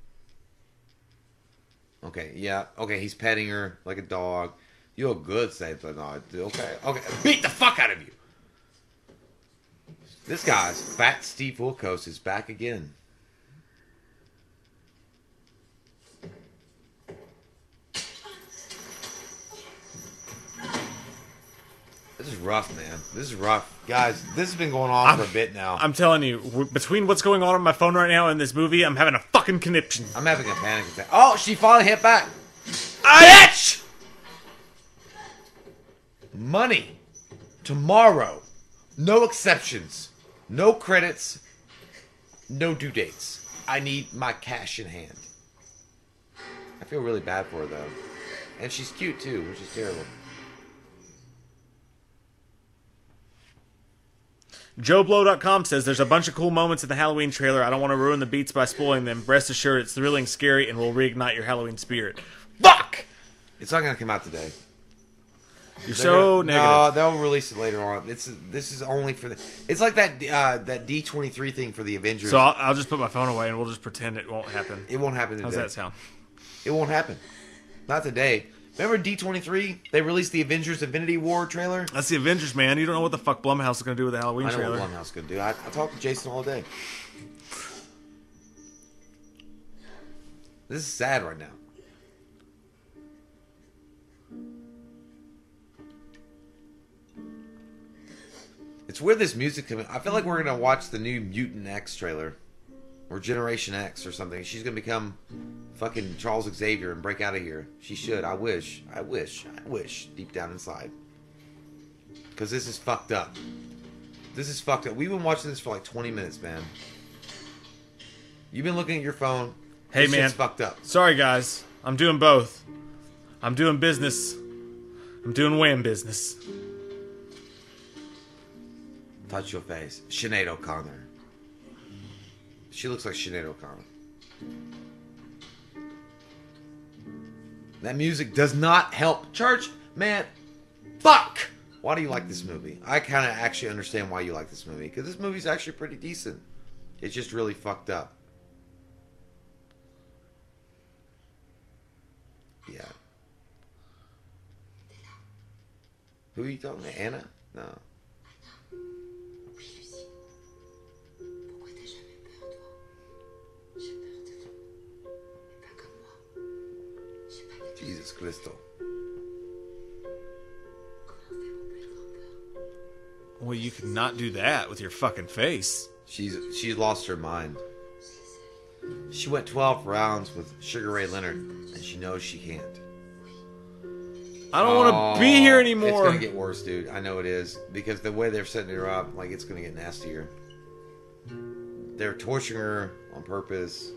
Okay, yeah. Okay, he's petting her like a dog. You're good, Saint Bernard. Okay, okay. Beat the fuck out of you! This guy's Fat Steve Wilkos is back again. This is rough, man. This is rough. Guys, this has been going on I'm, for a bit now. I'm telling you, w- between what's going on on my phone right now and this movie, I'm having a fucking conniption. I'm having a panic attack. Oh, she finally hit back. Bitch! Money. Tomorrow. No exceptions. No credits. No due dates. I need my cash in hand. I feel really bad for her, though. And she's cute, too, which is terrible. Joe Blow dot com says, there's a bunch of cool moments in the Halloween trailer. I don't want to ruin the beats by spoiling them. Rest assured, it's thrilling, scary, and will reignite your Halloween spirit. Fuck! It's not going to come out today. You're so gonna, negative. No, they'll release it later on. It's This is only for the... It's like that uh, that D twenty-three thing for the Avengers. So I'll, I'll just put my phone away and we'll just pretend it won't happen. It won't happen today. How's that sound? It won't happen. Not today. Remember D twenty-three? They released the Avengers Infinity War trailer? That's the Avengers, man. You don't know what the fuck Blumhouse is going to do with the Halloween I know trailer. what Blumhouse is going to do. I, I talk to Jason all day. This is sad right now. It's weird this music coming. I feel like we're going to watch the new Mutant X trailer. Or Generation X or something. She's going to become fucking Charles Xavier and break out of here. She should. I wish. I wish. I wish. Deep down inside. Because this is fucked up. This is fucked up. We've been watching this for like twenty minutes, man. You've been looking at your phone. Hey, This man. shit's fucked up. Sorry, guys. I'm doing both. I'm doing business. I'm doing wham business. Touch your face. Sinead O'Connor. She looks like Sinead O'Connor. That music does not help. Church, man, fuck! Why do you like this movie? I kind of actually understand why you like this movie. Because this movie's actually pretty decent. It's just really fucked up. Yeah. Who are you talking to? Anna? No. Oui, Lucie. Pourquoi t'as jamais peur, toi? J'ai peur de vous. Mais pas comme moi. J'ai pas vécu. Jesus Christo. Comment faire pour pas avoir peur? Well, you could not do that with your fucking face. She's she's lost her mind. She went twelve rounds with Sugar Ray Leonard, and she knows she can't. I don't want to be here anymore. It's gonna get worse, dude. I know it is, because the way they're setting her up, like, it's gonna get nastier. They're torturing her on purpose.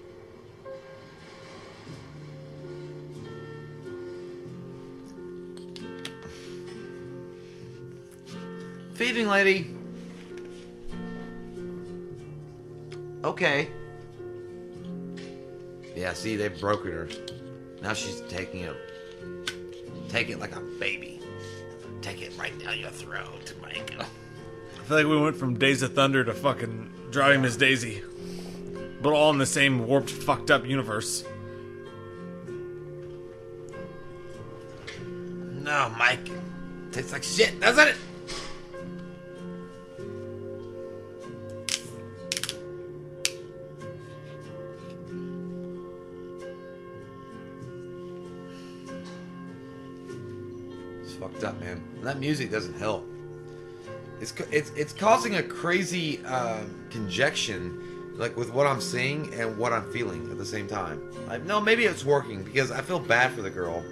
Feeding lady. Okay. Yeah, see, they've broken her. Now she's taking it. Take it like a baby. Take it right down your throat, Michael. I feel like we went from Days of Thunder to fucking Driving Miss Daisy. But all in the same warped, fucked up universe. No, Mike. Tastes like shit, doesn't it? It's fucked up, man. And that music doesn't help. It's it's it's causing a crazy uh, conjunction, like with what I'm seeing and what I'm feeling at the same time. Like, no, maybe it's working because I feel bad for the girl.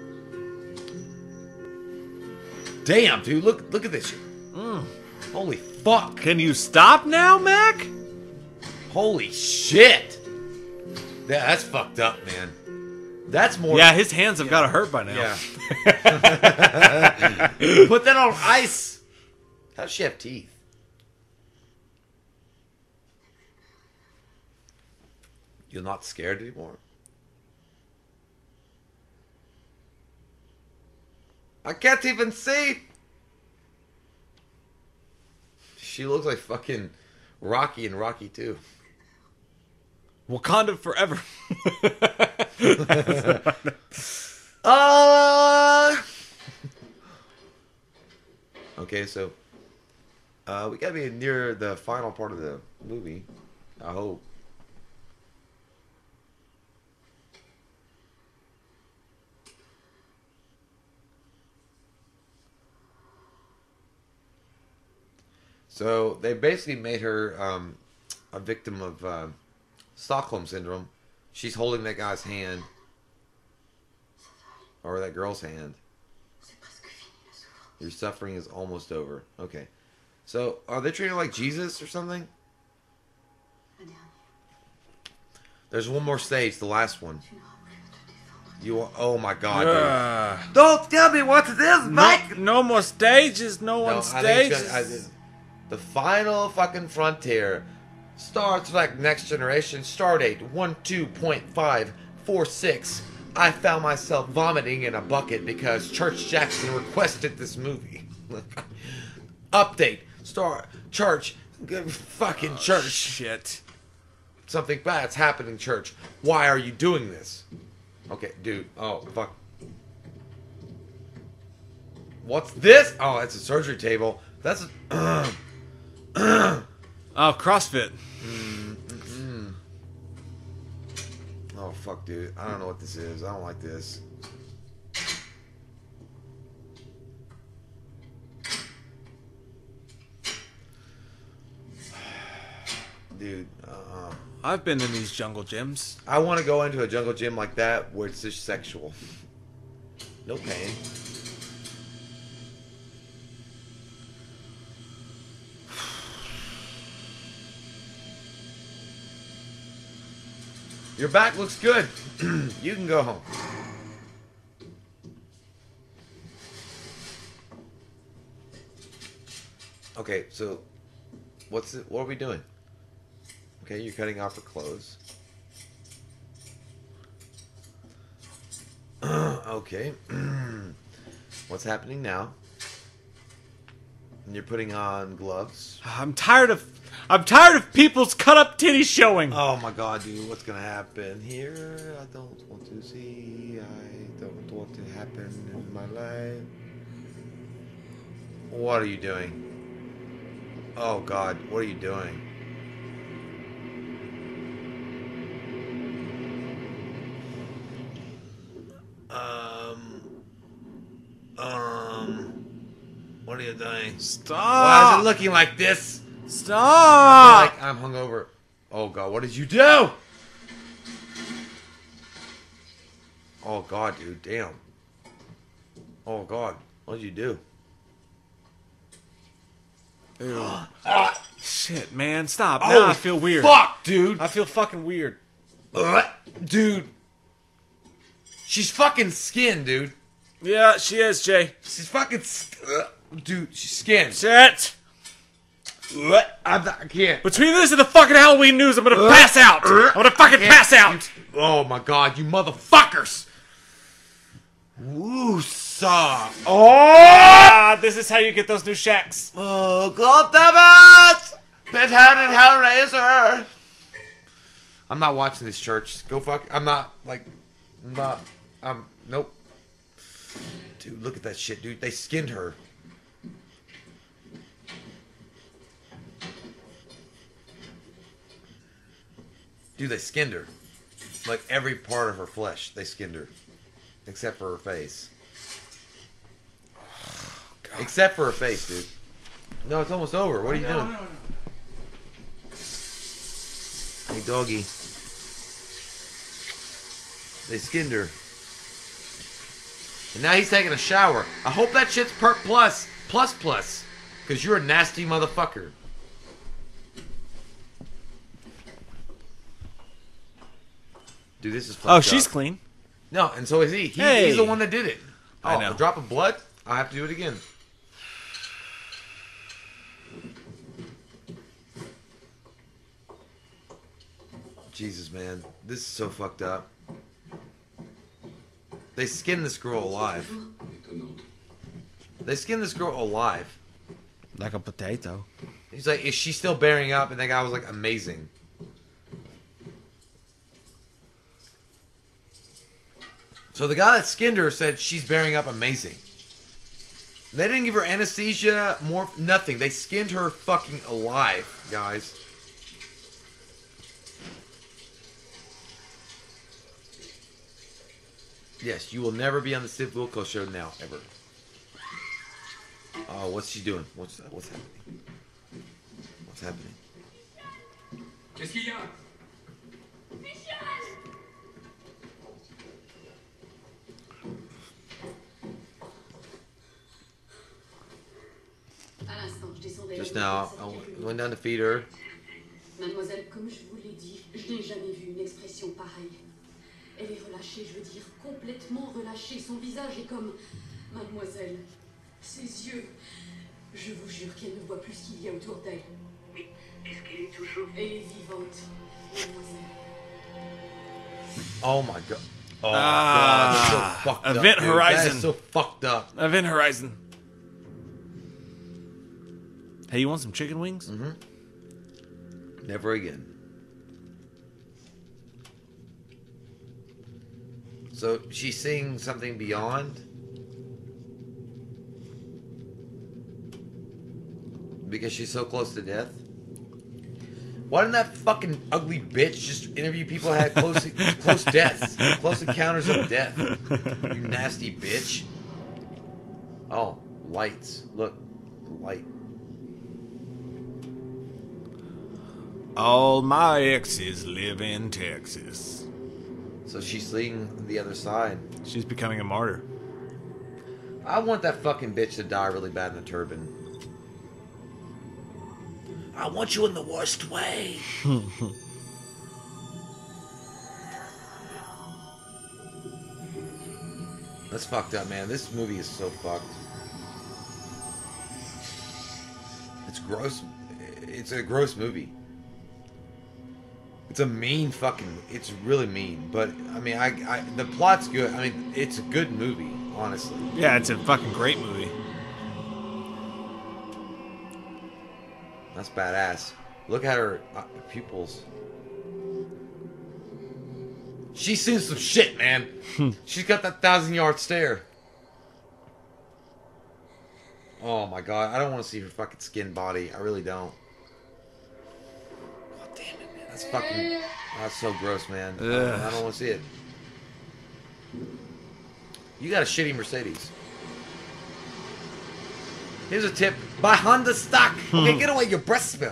Damn, dude, look look at this shit. Mm. Holy fuck. Can you stop now, Mac? Holy shit. Yeah, that's fucked up, man. That's more... Yeah, his hands have got to hurt by now. Yeah. Put that on ice. How does she have teeth? You're not scared anymore? I can't even see. She looks like fucking Rocky and Rocky two. Wakanda forever. uh, okay, so uh, we gotta be near the final part of the movie. I hope. So they basically made her um, a victim of uh, Stockholm syndrome. She's holding that guy's hand. Or that girl's hand. C'est presque fini la souffrance. Your suffering is almost over. Okay. So, are they treating her like Jesus or something? Le dernier. There's one more stage, the last one. Tu n'auras plus à te défendre. You are, oh my god, Uh, dude. Don't tell me what it is, no, Mike! no more stages. No, No, one I think stages. it's gonna- I- the final fucking frontier. Star Trek Next Generation, stardate one two point five four six. I found myself vomiting in a bucket because Church Jackson requested this movie. Update. Star Church. Good fucking church. Shit. Something bad's happening, church. Why are you doing this? Okay, dude. Oh, fuck. What's this? Oh, it's a surgery table. That's a... Oh, CrossFit. Oh, fuck, dude. I don't know what this is. I don't like this. Dude, uh, I've been in these jungle gyms. I want to go into a jungle gym like that where it's just sexual. No pain. Your back looks good. You can go home. Okay, so what's it? What are we doing? Okay, you're cutting off her clothes. Okay. What's happening now? And you're putting on gloves. I'm tired of. I'm tired of people's cut up titties showing. Oh my god, dude, what's gonna happen here? I don't want to see. I don't want to happen in my life. What are you doing? Oh god, what are you doing? Um. Um. What are you doing? Why is Stop! it looking like this? Stop! Like I'm hungover. Oh god, what did you do? Oh god, dude, damn. Oh god, what did you do? Ew. Shit, man, stop. Oh, Now I feel weird. Fuck, dude. I feel fucking weird. Uh, dude. She's fucking skinned, dude. Yeah, she is, Jay. She's fucking sk- uh, dude, she's skinned. Shit. Uh, I'm not, I can't. Between this and the fucking Halloween news, I'm gonna pass out. I'm gonna fucking pass out. Oh my god, you motherfuckers. Woosah. Oh! Ah, this is how you get those new shacks. Oh, god damn it! Pit-headed Hellraiser! I'm not watching this, church. Go fuck. I'm not, like, I'm not, um, nope. Dude, look at that shit, dude. They skinned her. Dude, they skinned her. Like, every part of her flesh, they skinned her. Except for her face. Except for her face, dude. No, it's almost over. What are you doing? No, no, no. Hey, doggy. They skinned her. And now he's taking a shower. I hope that shit's perk plus. Plus plus. Because you're a nasty motherfucker. Dude, this is fucked Oh, up. she's clean. No, and so is he. he Hey. He's the one that did it. Oh, I know. a drop of blood? I'll have to do it again. Jesus, man. This is so fucked up. They skinned this girl alive. They skinned this girl alive. Like a potato. He's like, is she still bearing up? And that guy was like, amazing. So the guy that skinned her said she's bearing up amazing. They didn't give her anesthesia, more nothing. They skinned her fucking alive, guys. Yes, you will never be on the Steve Wilco show now, ever. Oh, what's she doing? What's what's happening? What's happening? Qu'est-ce qu'il y a? just now. I went down to feed her. Mademoiselle, comme je vous l'ai dit, je n'ai jamais vu une expression pareille. Elle est relâchée, je veux dire complètement relâchée. Son visage est comme... Mademoiselle, ses yeux... Je vous jure qu'elle ne voit plus ce qu'il y a autour d'elle. Mais est-ce qu'elle est toujours... Elle est vivante, mademoiselle. Oh my god. Oh Ah, god, that's so fucked Event up, dude. Horizon. That is so fucked up. Event Horizon. Hey, you want some chicken wings? Mm-hmm. Never again. So she's seeing something beyond? Because she's so close to death? Why didn't that fucking ugly bitch just interview people who had close close deaths? Close encounters of death. You nasty bitch. Oh, lights. Look. Light. All my exes live in Texas. So she's seeing the other side. She's becoming a martyr. I want that fucking bitch to die really bad in a turban. I want you in the worst way. That's fucked up, man. This movie is so fucked. It's gross. It's a gross movie. It's a mean fucking... It's really mean. But, I mean, I, I the plot's good. I mean, it's a good movie, honestly. Yeah, it's a fucking great movie. That's badass. Look at her uh, pupils. She's seen some shit, man. She's got that thousand yard stare. Oh my god, I don't want to see her fucking skin body. I really don't. God damn it, man. That's fucking... That's so gross, man. I don't, I don't want to see it. You got a shitty Mercedes. Here's a tip. Buy Honda stock. Okay, get away your breath smell.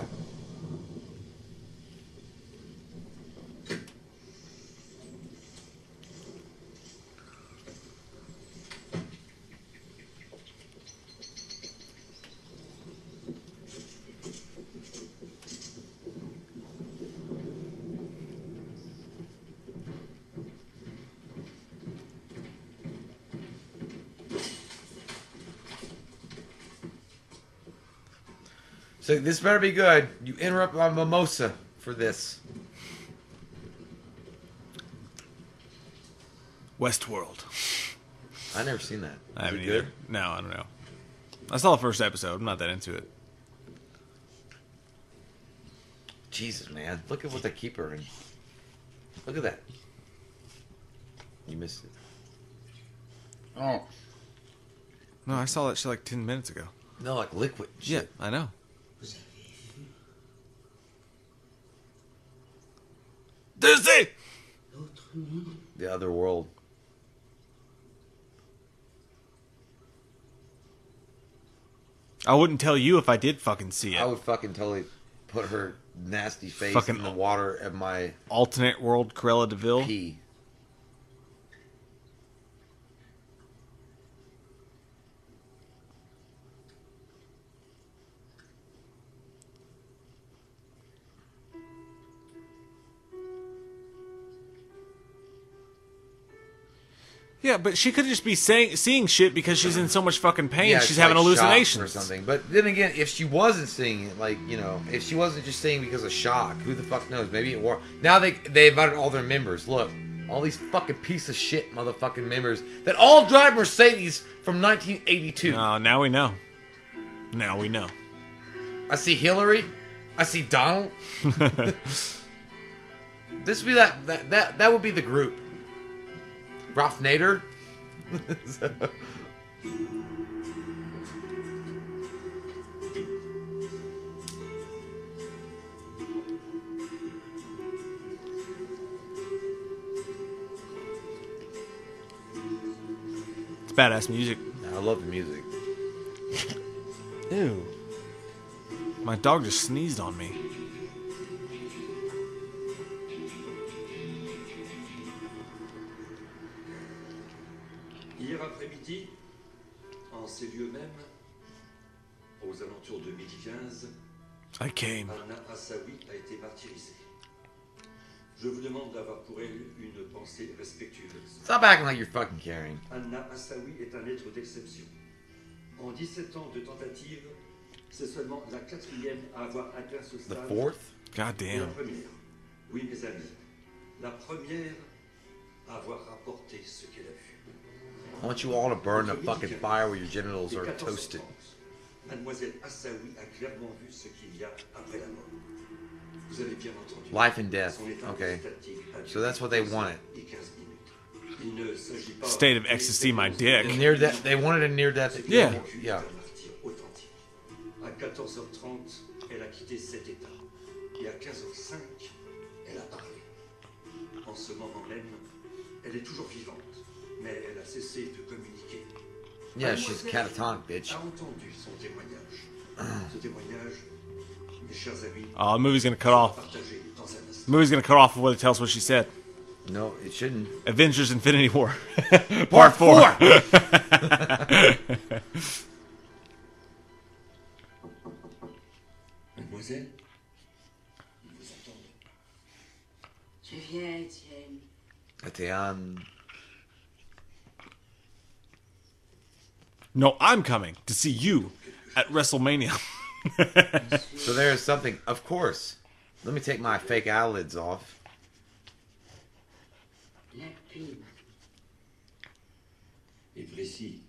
So this better be good. You interrupt my mimosa for this. Westworld. I never seen that. I Is haven't it either. good? No, I don't know. I saw the first episode. I'm not that into it. Jesus, man. Look at what they keep her in. Look at that. You missed it. Oh. No, I saw that shit like ten minutes ago. No, like liquid Yeah, shit. I know. Disney! The other world. I wouldn't tell you if I did fucking see it. I would fucking totally put her nasty face Fucking in the water of my Alternate world Cruella DeVille. pee. Yeah, but she could just be saying, seeing shit because she's in so much fucking pain. Yeah, she's it's having like shock hallucinations or something. But then again, if she wasn't seeing it, like, you know, if she wasn't just saying because of shock, who the fuck knows? Maybe it were. Now they they invited all their members. Look, all these fucking piece of shit motherfucking members that all drive Mercedes from nineteen eighty-two. Oh, now we know. Now we know. I see Hillary. I see Donald. This would be that that that that would be the group. Ralph Nader. It's badass music. I love the music. Ew. My dog just sneezed on me. Hier après-midi, en ces lieux mêmes, aux alentours de midi quinze, I came. Anna Assaoui a été martyrisée. Je vous demande d'avoir pour elle une pensée respectueuse. Stop acting like you're fucking caring. Anna Assaoui est un être d'exception. En dix-sept ans de tentative, c'est seulement la quatrième à avoir atteint ce The stade. fourth? God Et la damn. première, oui mes amis, la première à avoir rapporté ce qu'elle a vu. I want you all to burn in a fucking fire where your genitals Et are quatorze heures toasted. trente, Mademoiselle Assaoui a clairement vu ce qu'il y a après la mort. Vous avez bien entendu. Life and death. Son état Okay. statique a So that's what they duré wanted. et quinze minutes. Il ne s'agit pas State of ecstasy, my dick. A near death. They wanted a near death. Yeah. Yeah. authentique. À quatorze heures trente, elle a quitté cet état. Et à quinze heures cinq, elle a parlé. En ce moment même, elle est toujours vivante, mais elle a cessé de communiquer. Yeah, she's catatonic, bitch. A entendu son témoignage. Ce témoignage, mes chers amis, Oh, the movie's gonna cut off. partagé dans un instant. The movie's gonna cut off before it tells what she said. No, it shouldn't. Avengers Infinity War. Part, Part four. four. Mademoiselle, ils vous attendent. Je viens, Étienne. Etienne. No, I'm coming to see you at WrestleMania. So there is something. Of course. Let me take my fake eyelids off. Limpide. Et précis.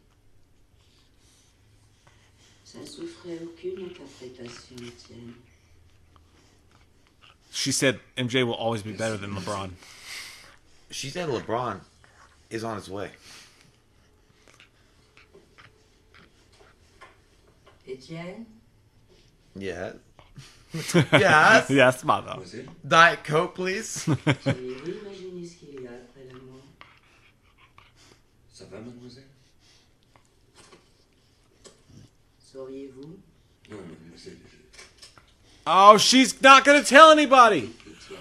Ça ne souffrait aucune interprétation, Étienne. She said M J will always be better than LeBron. She said LeBron is on his way. Étienne, Yeah. Yes. Yes, mother. Mademoiselle, Diet Coke, please. pourriez-vous imaginer ce qu'il y a après la mort? ça va, mademoiselle? Sauriez-vous? Non, mademoiselle, je... Oh, she's not gonna tell anybody.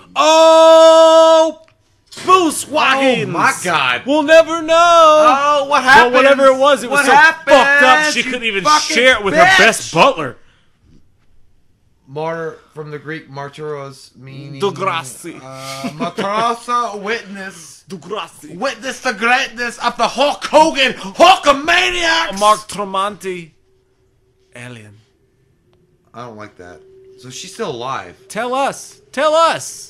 Oh, Bushwhackens. Oh, my God. We'll never know. Oh, what happened? But whatever it was, it was What so happened, fucked up she you couldn't even fucking share it with bitch? her best butler. Martyr from the Greek martyros, meaning Degrassi. uh, matrosa, witness, Degrassi. witness the greatness of the Hulk Hogan, Hulkamaniacs. Mark Tremonti. Alien. I don't like that. So she's still alive. Tell us. Tell us.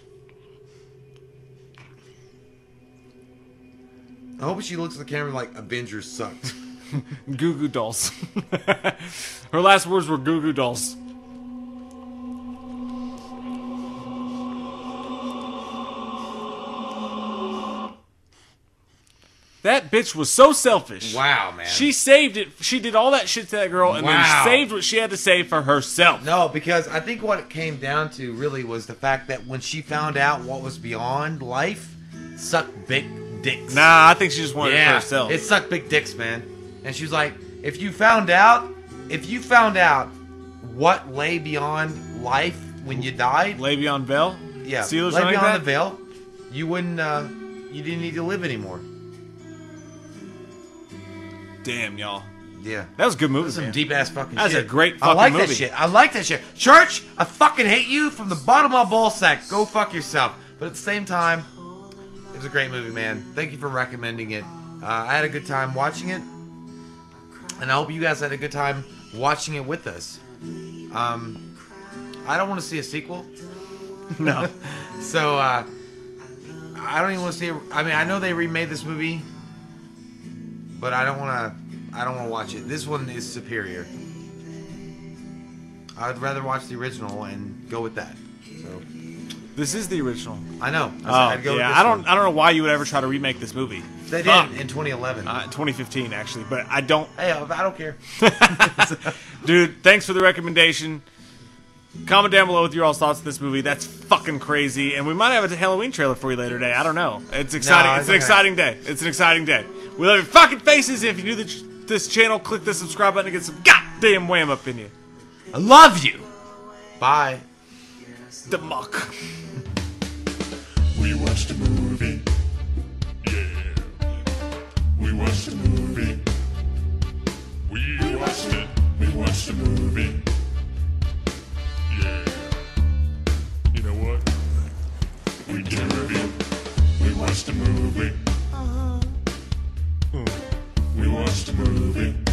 I hope she looks at the camera like Avengers sucked. Goo Goo Dolls. Her last words were Goo Goo Dolls. That bitch was so selfish. Wow, man. She saved it. She did all that shit to that girl and Wow. then saved what she had to save for herself. No, because I think what it came down to really was the fact that when she found out what was beyond life, sucked big dicks. Nah, I think she just wanted it for Yeah, herself. it sucked big dicks, man. And she was like, if you found out, if you found out what lay beyond life when you died, Le'Veon Bell? yeah, Steelers lay running beyond back? the veil, you wouldn't, uh, you didn't need to live anymore. Damn, y'all. Yeah. That was a good movie, Some man. deep ass fucking That's shit. a great I fucking like movie. that shit. I like that shit. Church, I fucking hate you from the bottom of my ball sack. Go fuck yourself. But at the same time, it was a great movie, man. Thank you for recommending it. Uh, I had a good time watching it. And I hope you guys had a good time watching it with us. Um, I don't want to see a sequel. No. So, uh, I don't even want to see it. I mean, I know they remade this movie, but I don't want to. I don't want to watch it. This one is superior. I'd rather watch the original and go with that. So This is the original. I know. I said Oh, I'd go with yeah. this I don't. one. I don't know why you would ever try to remake this movie. They did Fuck. in twenty eleven. Uh, twenty fifteen, actually, but I don't. Hey, I don't care. Dude, thanks for the recommendation. Comment down below with your all's thoughts on this movie. That's fucking crazy, and we might have a Halloween trailer for you later today. I don't know. It's exciting. No, it's it's an okay. exciting day. It's an exciting day. We love your fucking faces. If you're new to this channel, click the subscribe button and get some goddamn wham up in you. I love you. Bye. The muck. We watched a movie. Yeah. We watched a movie. We watched it. We watched a movie. watched a movie.